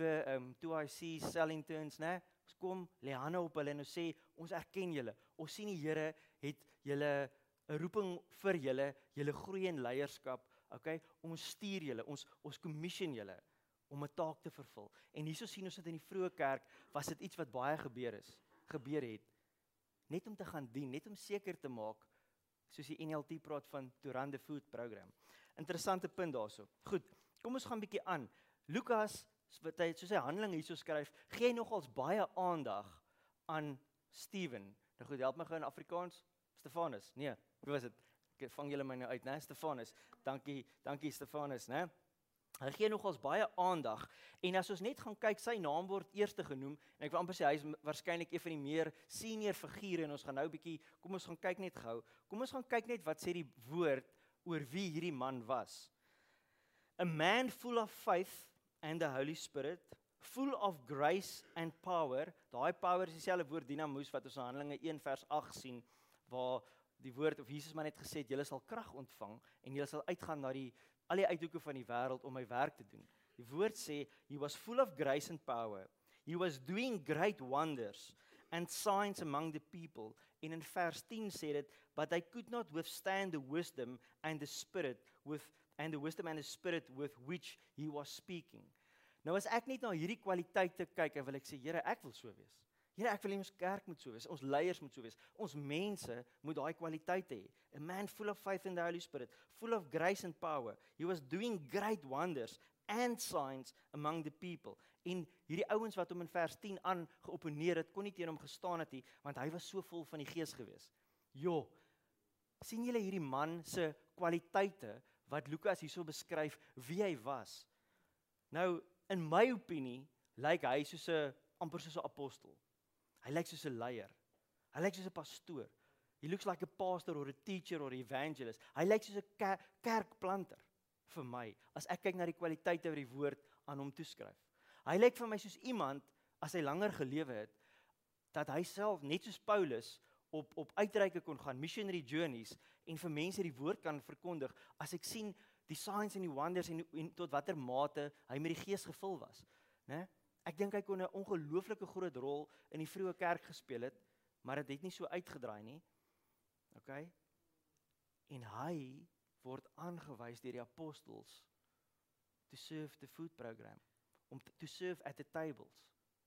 [SPEAKER 3] 2IC selling turns, né? Ons kom, lê hande op hulle en ons sê, ons erken julle. Ons sien die Here het julle 'n roeping vir julle, julle groei in leierskap, okay? Ons stuur julle, ons commission julle om 'n taak te vervul. En hierso sien ons dit in die vroeë kerk, was dit iets wat baie gebeur het. net om te gaan dien, net om seker te maak, soos die NLT praat van to run the food program. Interessante punt daarso. Goed, kom ons gaan bietjie aan. Lukas, wat hy soos hy Handelinge hierso skryf, gee nogals baie aandag aan Steven. Nou goed, help my gou in Afrikaans. Stefanus. Nee, hoe was dit? Ek vang julle my nou uit, né? Stefanus. Dankie Stefanus, né? Hy gee nogals baie aandag en as ons net gaan kyk, sy naam word eerste genoem en ek wil amper sê hy is waarskynlik een van die meer senior figure en ons gaan nou bietjie, kom ons gaan kyk net gou. Kom ons gaan kyk net wat sê die woord oor wie hierdie man was. A man full of faith and the Holy Spirit, full of grace and power. Daai power is dieselfde woord dinamus wat ons in Handelinge 1 vers 8 sien, waar die woord of Jesus maar net gesê het, julle sal krag ontvang en julle sal uitgaan na al die uithoeke van die wêreld om my werk te doen. Die woord sê, he was full of grace and power. He was doing great wonders and signs among the people. En in vers 10 sê dit, but they could not withstand the wisdom and the spirit with which he was speaking. Nou as ek net na hierdie kwaliteite kyk, en wil ek sê, Here, ek wil so wees. Here, ek wil hê ons kerk moet so wees, ons leiers moet so wees, ons mense moet daai kwaliteite hê. A man full of faith in the Holy Spirit, full of grace and power. He was doing great wonders and signs among the people. En hierdie ouens wat hom in vers 10 aan geopponeer het, kon nie teen hom gestaan het nie, want hy was so vol van die Gees gewees. Jo, sien julle hierdie man se kwaliteite wat Lukas hierso beskryf wie hy was? Nou, in my opinie, lyk hy amper soos 'n apostel. Hy lyk soos 'n leier. Hy lyk soos 'n pastoor. He looks like a pastor or a teacher or an evangelist. Hy lyk soos 'n kerkplanter vir my, as ek kyk na die kwaliteite wat die woord aan hom toeskryf. Hy lyk vir my soos iemand, as hy langer gelewe het, dat hy self, net soos Paulus, op uitreike kon gaan, missionary journeys, en vir mense die woord kan verkondig, as ek sien die signs en die wonders en tot watter mate hy met die Gees gevul was. Né? Ek dink hy kon 'n ongelooflike groot rol in die vroeë kerk gespeel het, maar dit het nie so uitgedraai nie. Okay? En hy word aangewys deur die apostels to serve the food program, om to serve at the tables.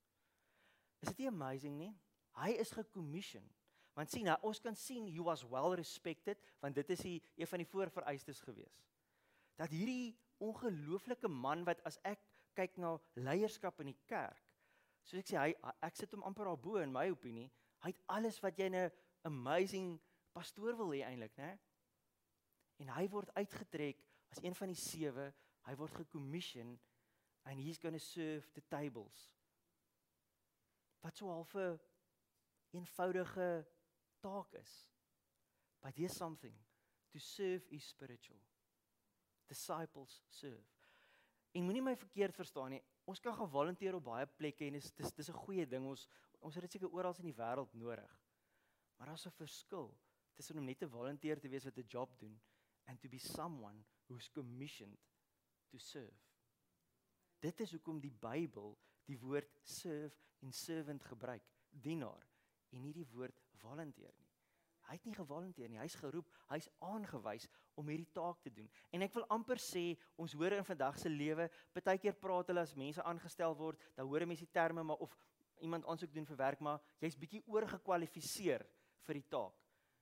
[SPEAKER 3] Is dit nie amazing nie? Hy is gecommission. Want sien, ons kan sien he was well respected, want dit is een van die voorvereistes gewees. Dat hierdie ongelooflike man wat as ek kyk na leierskap in die kerk, soos ek sê, ek sit hom amper daarbo in my opinie, hy het alles wat jy 'n amazing pastoor wil hê eintlik, né? En hy word uitgetrek as een van die 7, hy word gecommission and he's going to serve the tables. Wat so half 'n eenvoudige taak is. But here's something, to serve is spiritual. Disciples serve. En moenie my verkeerd verstaan nie, ons kan gaan volunteer op baie plekke en dis 'n goeie ding, ons het dit seker oral in die wêreld nodig. Maar daar's 'n verskil tussen om net te volunteer te wees wat 'n job doen and to be someone who's commissioned to serve. Dit is hoekom die Bybel die woord serve en servant gebruik, dienaar, en nie die woord volunteer nie. Hy het nie gevolunteer nie, hy's geroep, hy's aangewys om hierdie taak te doen. En ek wil amper sê, ons hoor in vandag se lewe, partykeer praat hulle as mense aangestel word, dan hoor mense die terme, maar of iemand aansoek doen vir werk, maar jy's bietjie oorgekwalifiseer vir die taak.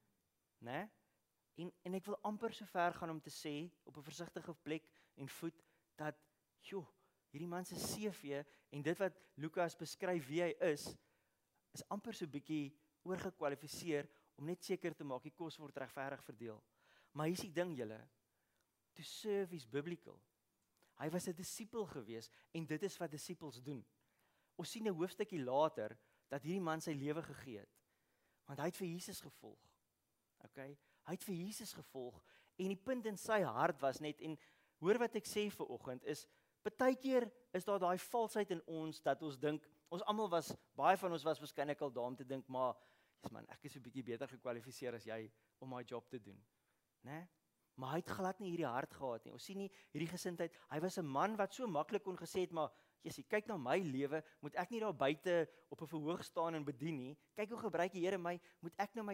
[SPEAKER 3] Né? En ek wil amper so ver gaan om te sê, op 'n versigtige plek en voet, dat, hierdie man se CV, en dit wat Lukas beskryf wie hy is amper so bietjie oorgekwalifiseer, om net seker te maak, die kos word regverdig verdeel. Maar hier is die ding julle, to serve is biblical. Hy was 'n disipel gewees, en dit is wat disipels doen. Ons sien 'n hoofstukkie later, dat hierdie man sy lewe gegee het, want hy het vir Jesus gevolg. Okay? Hy het vir Jesus gevolg, en die punt in sy hart was net, en hoor wat ek sê vir oggend, is, partykeer is daar daai valsheid in ons, dat ons dink, ons almal was, baie van ons was waarskynlik al daar om te dink, maar, man, ek is 'n bietjie beter gekwalifiseer as jy, om my job te doen. Né? Maar hy het glad nie hierdie hart gehad nie, ons sien nie hierdie gesindheid, hy was 'n man wat so maklik kon gesê het, maar, Jessie, kyk na my lewe, moet ek nie daar buite op 'n verhoog staan en bedien nie, kyk hoe gebruik die Here my, moet ek nou my,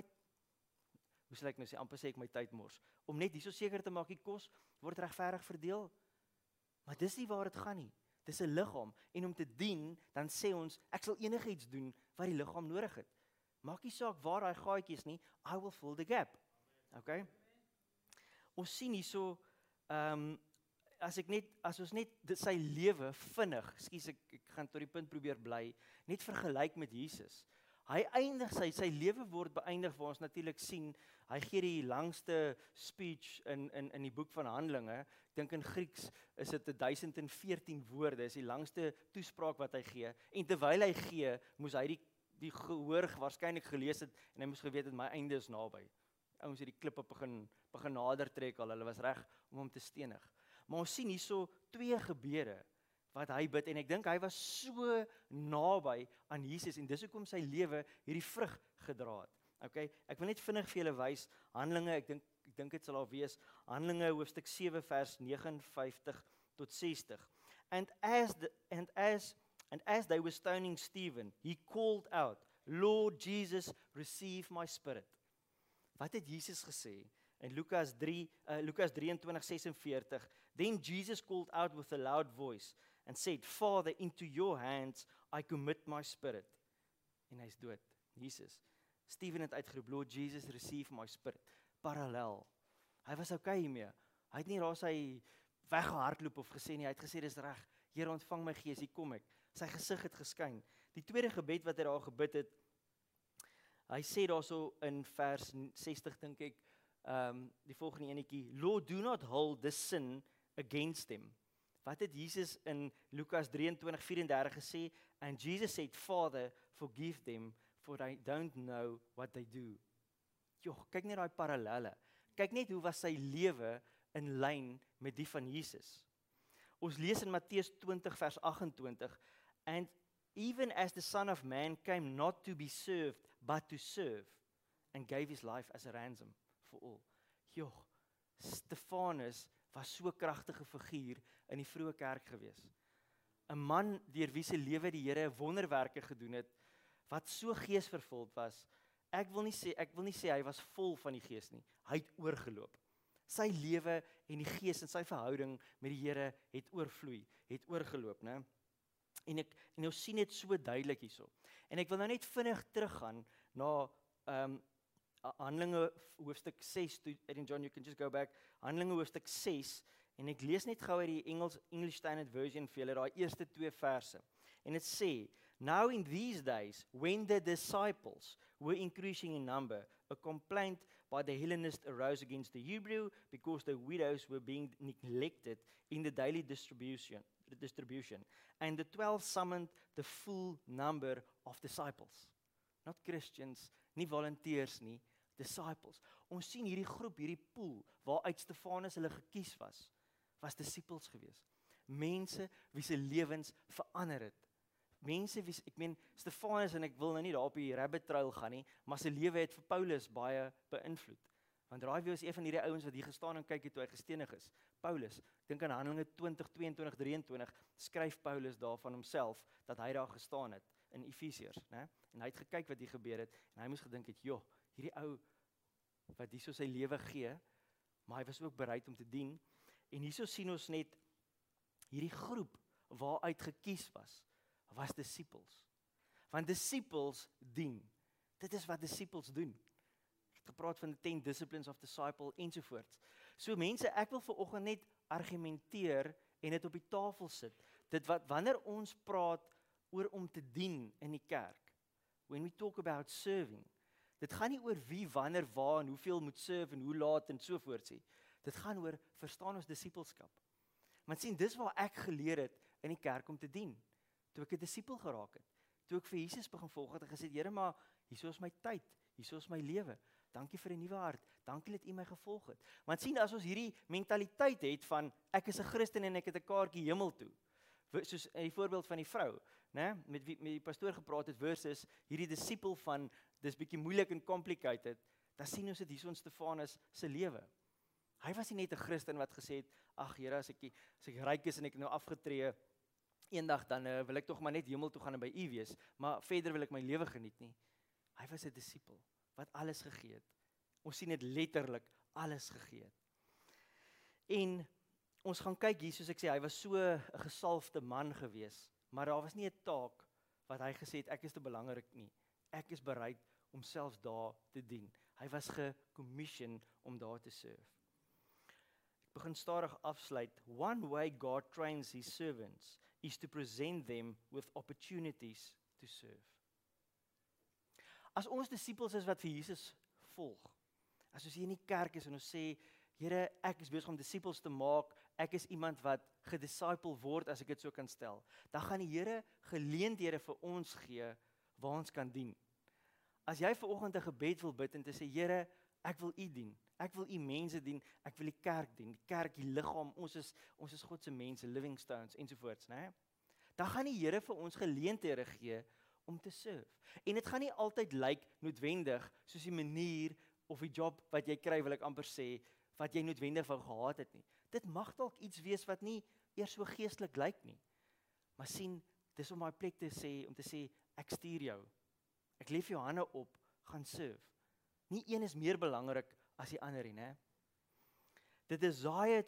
[SPEAKER 3] hoe sal ek nou sê, amper sê ek my tyd mors, om net hierso seker te maak, die kos word regverdig verdeel, maar dis nie waar dit gaan nie, dis 'n liggaam, en om te dien, dan sê ons, ek sal enigiets doen, wat die liggaam nodig het, Maak nie saak waar daai gaatjie is nie, I will fill the gap. Okay? Ons sien hierso, as ons net sy lewe vinnig, ek gaan tot die punt probeer bly, net vergelyk met Jesus. Hy eindig sy lewe word beëindig waar ons natuurlik sien, hy gee die langste speech in die boek van Handelinge. Ek dink in Grieks is dit 1014 woorde, is die langste toespraak wat hy gee. En terwyl hy gee, moes hy die gehoor waarskynlik gelees het en hy moes geweet het my einde is naby. Ouens het die klippe begin nader trek al, hulle was reg om hom te stenig. Maar ons sien hierso 2 gebeure wat hy bid en ek dink hy was so naby aan Jesus en dis hoekom sy lewe hierdie vrug gedra het. Okay, ek wil net vinnig vir julle wys Handelinge, ek dink dit sal al wees Handelinge hoofstuk 7 vers 59 tot 60. And as they were stoning Stephen, he called out, Lord Jesus, receive my spirit. Wat het Jesus gesê? In Lukas 23:46, then Jesus called out with a loud voice and said, Father, into your hands I commit my spirit. En hy's dood, Jesus. Stephen het uitgeroep, Lord Jesus, receive my spirit. Parallel. Hy was okay hiermee. Hy het nie daar sy weggehardloop of gesê nie, hy het gesê, dis reg, Here ontvang my gees, hier kom ek. Sy gesig het geskyn. Die tweede gebed wat hy daar gebid het, hy sê daarso in vers 60 dink ek, die volgende enetjie, Lord, do not hold this sin against them. Wat het Jesus in Lukas 23:34 gesê? And Jesus said, Father, forgive them, for they don't know what they do. Kyk net daai parallelle. Kyk net hoe was sy lewe in lyn met die van Jesus. Ons lees in Matteus 20 vers 28, and even as the Son of Man came not to be served, but to serve, and gave his life as a ransom for all. Stefanus was so 'n kragtige figuur in die vroeë kerk gewees. 'n Man deur wie se lewe die Here wonderwerke gedoen het, wat so geesvervuld was. Ek wil nie sê hy was vol van die Gees nie. Hy het oorgeloop. Sy lewe en die Gees en sy verhouding met die Here het oorvloei, het oorgeloop, né? En ons sien dit so duidelik hierso. En ek wil nou net vinnig teruggaan na Handelinge hoofstuk 6, and John, you can just go back, Handelinge hoofstuk 6, en ek lees net gou uit die English Standard Version vir julle, daai eerste 2 verse. En dit sê, Now in these days, when the disciples were increasing in number, a complaint by the Hellenists arose against the Hebrew because the widows were being neglected in the daily distribution. And the 12 summoned the full number of disciples. Not Christians, nie volunteers nie, disciples. Ons sien hierdie groep, hierdie pool, waaruit Stefanus hulle gekies was disippels gewees. Mense wie se lewens verander het. Mense wie, Stefanus, en ek wil nou nie daar op die rabbit trail gaan nie, maar sy lewe het vir Paulus baie beïnvloed. Want raai wie was een van hierdie ouens wat hier gestaan en kyk het toe hy gestenig is? Paulus. Ek dink aan Handelinge 20, 22, 23, skryf Paulus daar van homself, dat hy daar gestaan het, in Efesiërs, né? En hy het gekyk wat hier gebeur het, en hy moes gedink het, hierdie ou, wat hierso sy lewe gee, maar hy was ook bereid om te dien, en hierso sien ons net, hierdie groep, waaruit gekies was disippels. Want disippels dien. Dit is wat disippels doen. Ek het gepraat van die 10 disciplines of disciple ensovoorts. So mense, ek wil vanoggend net argumenteer en dit op die tafel sit. Dit wat wanneer ons praat oor om te dien in die kerk. When we talk about serving. Dit gaan nie oor wie, wanneer, waar en hoeveel moet serve en hoe laat en sovoorts nie. Dit gaan oor verstaan ons disippelskap. Want sien, dis waar ek geleer het in die kerk om te dien. Toe ek 'n disipel geraak het, toe ek vir Jesus begin volg het en gesê, Here, maar hierso is my tyd, hierso is my lewe. Dankie vir 'n nuwe hart. Dankie dat U my gevolg het. Want sien, as ons hierdie mentaliteit het van ek is 'n Christen en ek het 'n kaartjie hemel toe. Soos in die voorbeeld van die vrou, né, met die pastoor gepraat het versus hierdie disipel van dis bietjie moeilik en complicated, dan sien ons dit hierso in Stefanus se lewe. Hy was nie net 'n Christen wat gesê het, ag Here, as ek ryk is en ek nou afgetree, eendag dan wil ek tog maar net hemel toe gaan en by U wees, maar verder wil ek my lewe geniet nie. Hy was 'n disipel wat alles gegee het. Ons sien dit letterlik alles gegee het. En ons gaan kyk hier, soos ek sê, hy was so 'n gesalfde man gewees, maar daar was nie 'n taak wat hy gesê het ek is te belangrik nie. Ek is bereid om selfs daar te dien. Hy was gecommissioned om daar te serve. Ek begin stadig afsluit. One way God trains his servants is to present them with opportunities to serve. As ons disippels is wat vir Jesus volg, as ons hier in die kerk is en ons sê, Here, ek is besig om disippels te maak, ek is iemand wat gedisciple word, as ek dit so kan stel, dan gaan die Here geleenthede vir ons gee, waar ons kan dien. As jy vanoggend 'n gebed wil bid en te sê, Here, ek wil U dien, ek wil U mense dien, ek wil die kerk dien, die kerk, die liggaam, ons is God se mense, living stones, ensovoorts, né? Dan gaan die Here vir ons geleenthede gee om te serve. En dit gaan nie altyd lyk noodwendig soos die manier of die job wat jy kry, wil ek amper sê, wat jy noodwendig wou gehad het nie. Dit mag dalk iets wees wat nie eers so geestelik lyk nie. Maar sien, dis om my plek te sê, om te sê, ek stuur jou. Ek lief jou hande op, gaan serve. Nie een is meer belangrik as die ander nie, né? The desire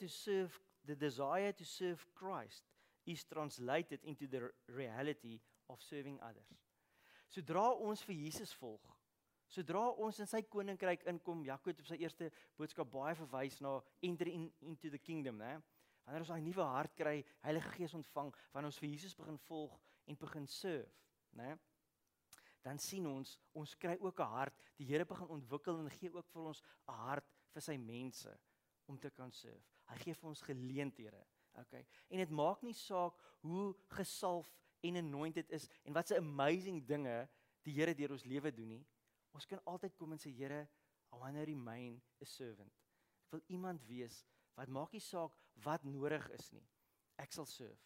[SPEAKER 3] to serve Christ is translated into the reality of serving others. Sodra ons vir Jesus volg, sodra ons in sy koninkryk inkom, Jakob het op sy eerste boodskap baie verwys na enter into the kingdom, né? Wanneer ons daai nuwe hart kry, Heilige Gees ontvang, wanneer ons vir Jesus begin volg en begin serve, né? Dan sien ons kry ook 'n hart, die Here begin ontwikkel en gee ook vir ons 'n hart vir sy mense om te kan serve. Hy gee vir ons geleenthede, okay? En dit maak nie saak hoe gesalf en anointed is en wat 'n amazing dinge die Here deur ons lewe doen nie. Ons kan altyd kom en sê, Here, I want to remain a servant. Ek wil iemand wees wat maak nie saak wat nodig is nie. Ek sal serve.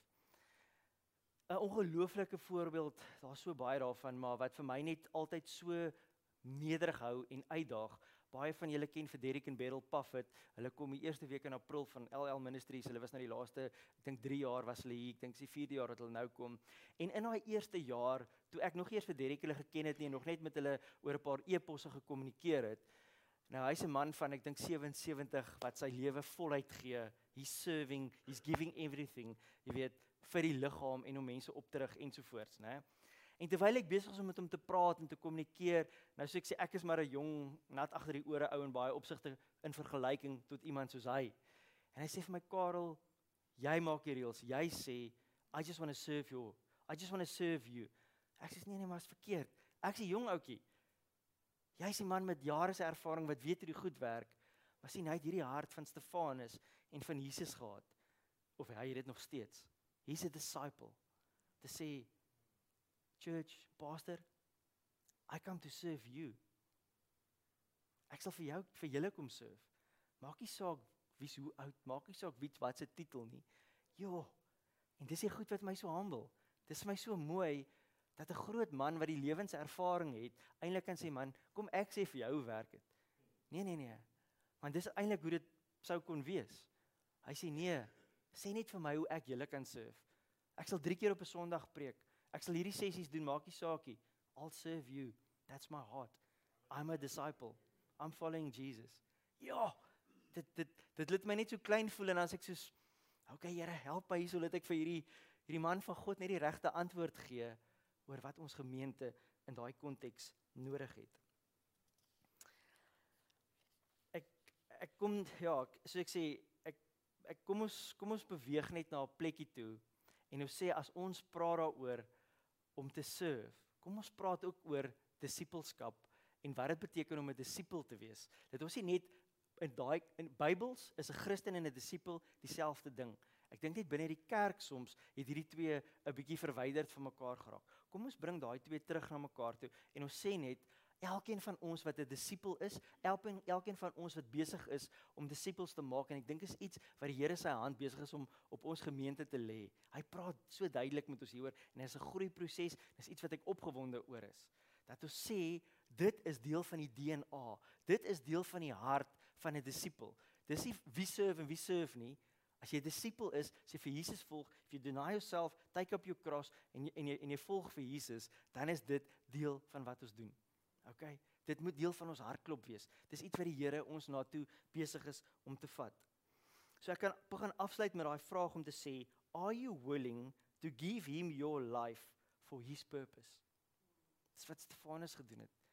[SPEAKER 3] 'n Ongelooflike voorbeeld, daar's so baie daarvan, maar wat vir my net altyd so nederig hou en uitdaag. Baie van julle ken vir Derek en Beryl Puffett. Hulle kom die eerste week in April van LL Ministries. Hulle was nou die laaste, ek dink 3 jaar was hulle hier. Ek dink dis die 4de jaar wat hulle nou kom. En in daai eerste jaar, toe ek nog eers vir Derek hulle geken het nie en nog net met hulle oor 'n paar e-posse gekommunikeer het. Nou hy's 'n man van ek dink 77 wat sy lewe voluit gee. He's serving, he's giving everything, jy weet, vir die liggaam en om mense op te rig ensovoorts, né? En terwyl ek besig is om met hom te praat en te kommunikeer, nou so ek sê ek is maar 'n jong, nat agter die ore ou in baie opsigte in vergelyking tot iemand soos hy. En hy sê vir my, Karel, jy maak die reëls. Jy sê I just want to serve you. I just want to serve you. Ek sê nee, maar is verkeerd. Ek sê jong ouetjie. Jy's 'n man met jare se ervaring wat weet hoe dit goed werk. Maar sien hy het hierdie hart van Stefanus en van Jesus gehad. Of hy het dit nog steeds. He's a disciple. To say, church, pastor, I come to serve you. Ek sal vir julle kom serve. Maak nie saak wie's hoe oud, maak nie saak wie wat se titel nie. Jo. En dis die goed wat my so humble. Dis my so mooi dat 'n groot man wat die lewenservaring het, eintlik kan sê man, kom ek sê vir jou hoe werk dit. Nee. Want dis eintlik hoe dit sou kon wees. Hy sê nee, sê net vir my hoe ek julle kan serve. Ek sal 3 keer op 'n Sondag preek. Ek sal hierdie sessies doen, maak nie saakie. I'll serve you. That's my heart. I'm a disciple. I'm following Jesus. Ja, dit laat my net so klein voel en as ek soos, okay Here, help my hierso dat ek vir hierdie man van God net die regte antwoord gee oor wat ons gemeente in daai konteks nodig het. Ek kom, ja, so ek sê, kom ons beweeg net na 'n plekkie toe en ons sê as ons praat daaroor om te serve, kom ons praat ook oor disippelskap en wat dit beteken om 'n disipel te wees. Dit ons nie net in Bybels is 'n Christen en 'n disipel dieselfde ding. Ek dink net binne die kerk soms het hierdie twee 'n bietjie verwyderd van mekaar geraak. Kom ons bring daai twee terug na mekaar toe en ons sê net elkeen van ons wat 'n disipel is, elkeen van ons wat besig is om disippels te maak en ek dink is iets wat die Here sy hand besig is om op ons gemeente te lê. Hy praat so duidelik met ons hieroor en dit is 'n groeiproses, dis iets wat ek opgewonde oor is. Dat ons sê dit is deel van die DNA. Dit is deel van die hart van 'n disipel. Dis nie wie serve en wie serve nie. As jy 'n disipel is, as jy vir Jesus volg, if you deny yourself, take up your cross en jy volg vir Jesus, dan is dit deel van wat ons doen. Okay? Dit moet deel van ons hartklop wees. Dis iets wat die Here ons na toe besig is om te vat. So ek kan begin afsluit met daai vraag om te sê, are you willing to give him your life for his purpose? Dis wat Stefanus gedoen het.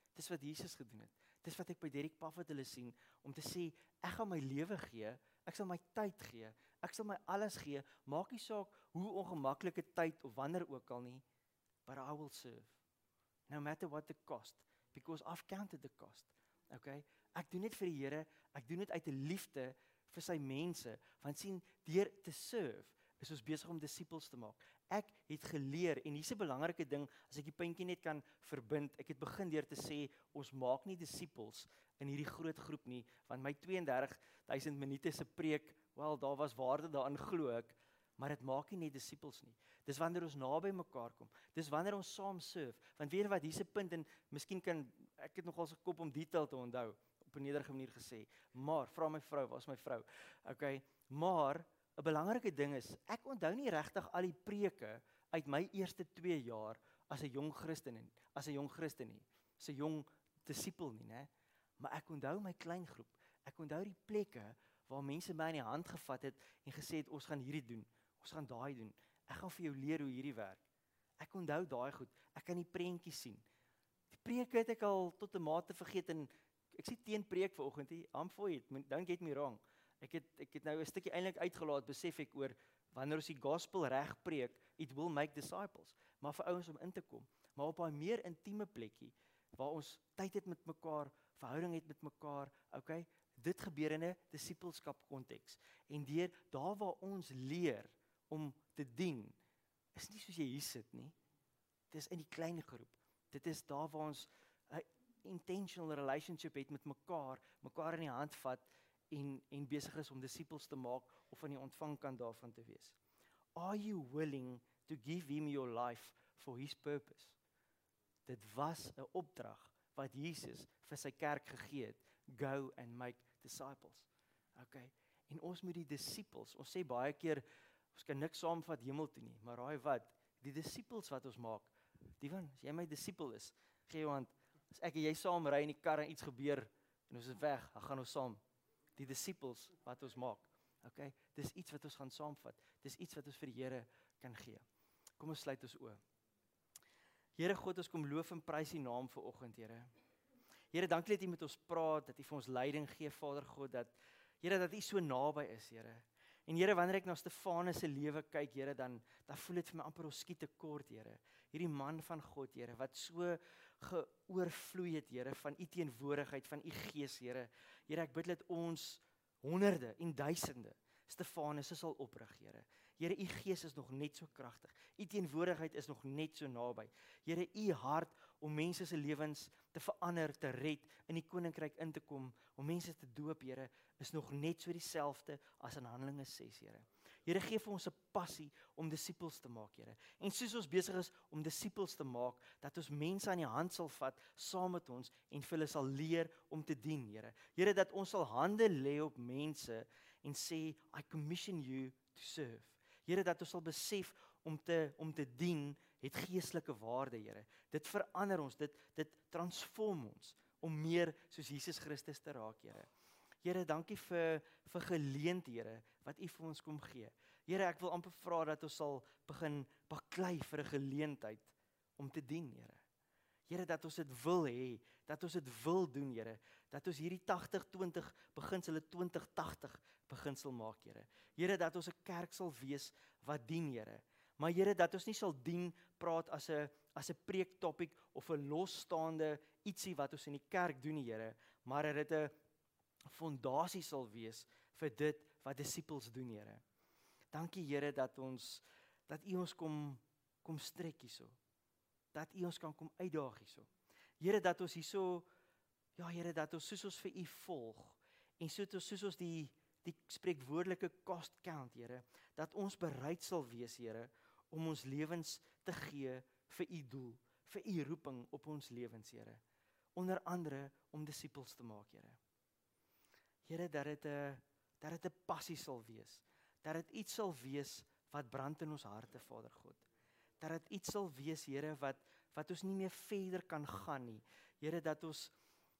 [SPEAKER 3] Dis wat Jesus gedoen het. Dis wat ek by Derek Pafford hulle sien, om te sê, ek gaan my lewe gee, ek sal my tyd gee, ek sal my alles gee, maak nie saak hoe ongemaklike tyd of wanneer ook al nie, but I will serve. No matter what the cost, because I've counted the cost. Okay? Ek doen dit vir die Here, ek doen dit uit 'n liefde vir sy mense, want sien, deur te serve, is ons besig om disippels te maak. Ek het geleer, en hier's 'n belangrike ding, as ek die puntjie net kan verbind, ek het begin deur te sê, ons maak nie disippels in hierdie groot groep nie, want my 32.000 minute se preek, wel, daar was waarde daarin glo ek, maar dit maak nie net disippels nie. Dis wanneer ons naby mekaar kom. Dis wanneer ons saam serve. Want weet jy wat, hier's 'n punt, en miskien kan, ek het nogal se kop om detail te onthou, op 'n nederige manier gesê, maar, vra my vrou, waar's my vrou? Okay, maar, 'n belangrike ding is, ek onthou nie regtig al die preke uit my eerste 2 jaar as 'n jong Christen nie, as 'n jong disipel nie, né? Maar ek onthou my klein groep. Ek onthou die plekke waar mense my in die hand gevat het en gesê het, ons gaan hierdie doen, ons gaan daai doen. Ek gaan vir jou leer hoe hierdie werk. Ek onthou daai goed. Ek kan die prentjies sien. Die preke het ek al tot 'n mate vergeet, en ek sê teen preek vanoggend, I'm for it, don't get me wrong. Ek het nou 'n stukkie eintlik uitgelaat, besef ek, oor wanneer ons die gospel reg preek, it will make disciples. Maar vir ouens om in te kom, maar op 'n meer intieme plekkie, waar ons tyd het met mekaar, verhouding het met mekaar, okay? Dit gebeur in 'n disipelskap konteks. En daar waar ons leer om te dien, is nie soos jy hier sit nie. Dit is in die klein groep. Dit is daar waar ons 'n intentional relationship het met mekaar in die hand vat, en besig is om disippels te maak, of aan die ontvangkant daarvan te wees. Are you willing to give him your life for his purpose? Dit was 'n opdrag wat Jesus vir sy kerk gegee het. Go and make disciples. Okay. En ons moet die disippels, ons sê baie keer, ons kan niks saamvat hemel toe nie, maar raai wat, die disippels wat ons maak, as jy my disipel is, gee jou hand, as ek en jy saam ry in die kar en iets gebeur, en ons is weg, dan gaan ons saam. Die disippels wat ons maak, okay, dis iets wat ons gaan saamvat, dis iets wat ons vir die Here kan gee. Kom ons sluit ons oë. Here God, ons kom loof en prys U naam vanoggend, Here. Here, dankie dat U met ons praat, dat U vir ons leiding gee, Vader God, dat U so naby is, Here. En Here, wanneer ek na Stefanus se lewe kyk, Here, dan voel dit vir my amper ons skiet tekort, Here. Hierdie man van God, Here, wat so geoorvloei het, Here, van U teenwoordigheid, van U Gees, Here. Here, ek bid dat ons honderde en duisende Stefanusse sal oprig, Here. Here, U Gees is nog net so kragtig. U teenwoordigheid is nog net so naby. Here, U hart om mense se lewens te verander, te red, in die koninkryk in te kom, om mense te doop, Here, is nog net so dieselfde as in Handelinge 6, Here. Here, gee vir ons 'n passie om disippels te maak, Here. En soos ons besig is om disippels te maak, dat ons mense aan die hand sal vat saam met ons en vir hulle sal leer om te dien, Here. Here, dat ons sal hande lê op mense en sê, I commission you to serve. Here, dat ons sal besef om te dien het geestelike waarde, Here. Dit verander ons, dit transform ons om meer soos Jesus Christus te raak, Here. Here, dankie vir geleenthede wat U vir ons kom gee. Here, ek wil amper vra dat ons sal begin baklei vir 'n geleentheid om te dien, Here. Here, dat ons dit wil hê, dat ons dit wil doen, Here. Dat ons hierdie 80-20 beginsel, 20-80 beginsel maak, Here. Here, dat ons 'n kerk sal wees wat dien, Here. Maar Here, dat ons nie sal dien praat as 'n preektopic of 'n losstaande ietsie wat ons in die kerk doen, Here, maar dat dit 'n fondasie sal wees vir dit wat disippels doen, Here. Dankie, Here, dat U ons kom strek hierso. Dat U ons kan kom uitdaag hierso. Here, dat ons hierso, ja Here, dat ons soos ons vir U volg, en soos ons die spreekwoordelike cost count, Here, dat ons bereid sal wees, Here, om ons lewens te gee vir U doel, vir U roeping op ons lewens, Here. Onder andere om disippels te maak, Here. Here, dat dit 'n passie sal wees, dat dit iets sal wees wat brand in ons harte, Vader God. Dat dit iets sal wees, Here, wat ons nie meer verder kan gaan nie. Here, dat ons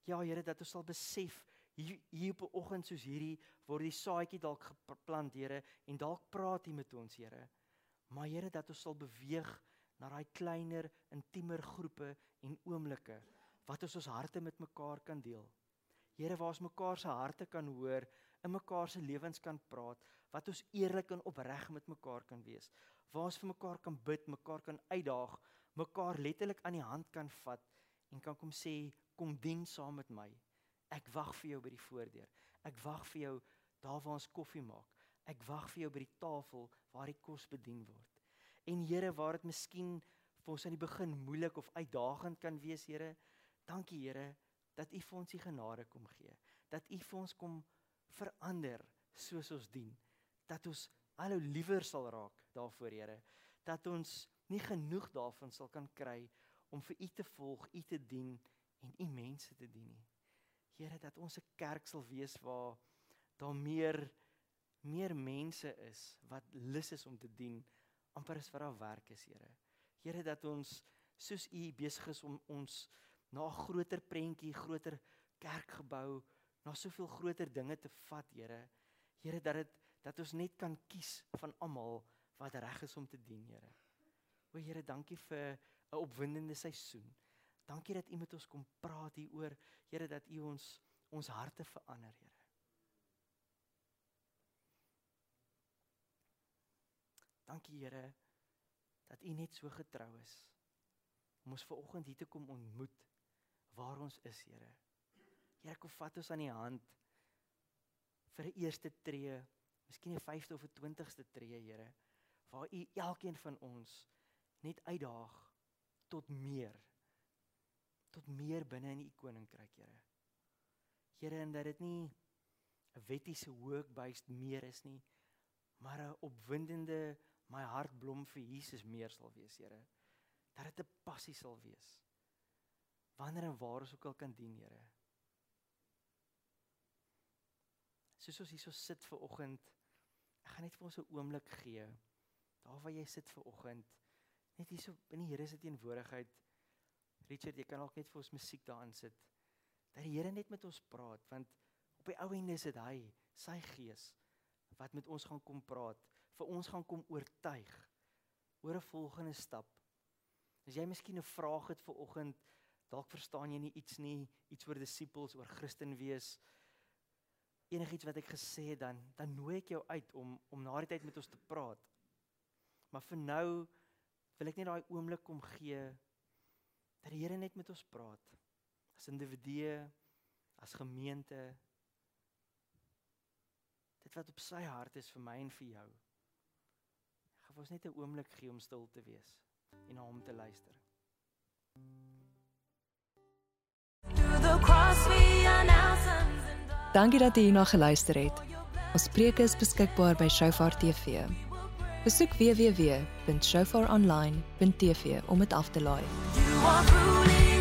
[SPEAKER 3] sal besef, hier op 'n oggend soos hierdie, word die saadjie dalk geplant, Here, en dalk praat U met ons, Here. Maar Here, dat ons sal beweeg na daai kleiner, intiemer groepe en oomblikke, wat ons harte met mekaar kan deel. Here, waar ons mekaar se harte kan hoor, in mekaar se lewens kan praat, wat ons eerlik en opreg met mekaar kan wees, waar ons vir mekaar kan bid, mekaar kan uitdaag, mekaar letterlik aan die hand kan vat, en kan kom sê, kom dien saam met my. Ek wag vir jou by die voordeur. Ek wag vir jou daar waar ons koffie maak. Ek wag vir jou by die tafel waar die kos bedien word. En Here, waar dit miskien vir ons aan die begin moeilik of uitdagend kan wees, Here, dankie Here, dat U vir ons die genade kom gee. Dat U vir ons kom verander soos ons dien. Dat ons al hoe liewer sal raak daarvoor, Here. Dat ons nie genoeg daarvan sal kan kry om vir U te volg, U te dien en U mense te dien nie. Here, dat ons 'n kerk sal wees waar daar meer mense is wat lus is om te dien, amper as wat daar werk is, Here. Here, dat ons soos U besig is om ons na 'n groter prentjie, groter kerkgebou, na soveel groter dinge te vat, Here. Here, dat ons net kan kies van almal wat reg is om te dien, Here. O Here, dankie vir 'n opwindende seisoen. Dankie dat U met ons kom praat hieroor, Here, dat U ons harte verander, Here. Dankie, Here, dat U net so getrou is om ons vanoggend hier te kom ontmoet waar ons is, Here. Here, kom vat ons aan die hand vir 'n eerste tree, miskien 'n 5de of 'n 20ste tree, Here, waar U elkeen van ons net uitdaag tot meer binne in U koninkryk, Here. Here, en dat dit nie 'n wettiese work-based meer is nie, maar 'n opwindende my hart blom vir Jesus meer sal wees, Here. Dat dit 'n passie sal wees. Wanneer en waar ons ook al kan dien, Here. Soos ons hierso sit vir oggend, ek gaan net vir ons 'n oomblik gee, daar waar jy sit vir oggend, net hierso in die Here se teenwoordigheid. Richard, jy kan ook net vir ons musiek daarin sit, dat die Here net met ons praat, want op die ou einde is dit hy, sy gees, wat met ons gaan kom praat, vir ons gaan kom oortuig, oor 'n volgende stap. As jy miskien 'n vraag het vir oggend, dalk verstaan jy nie, iets oor disippels, oor Christen wees, enigiets wat ek gesê het, dan nooi ek jou uit om na die tyd met ons te praat. Maar vir nou wil ek net daai oomblik kom gee, dat die Here net met ons praat, as individue, as gemeente, dit wat op sy hart is vir my en vir jou. Ek gaan ons net 'n oomblik gee om stil te wees, en na hom te luister.
[SPEAKER 1] Dankie dat jy hierna geluister het. Ons preke is beskikbaar by Shofar TV. Besoek www.shofaronline.tv om dit af te laai.
[SPEAKER 2] You are ruling.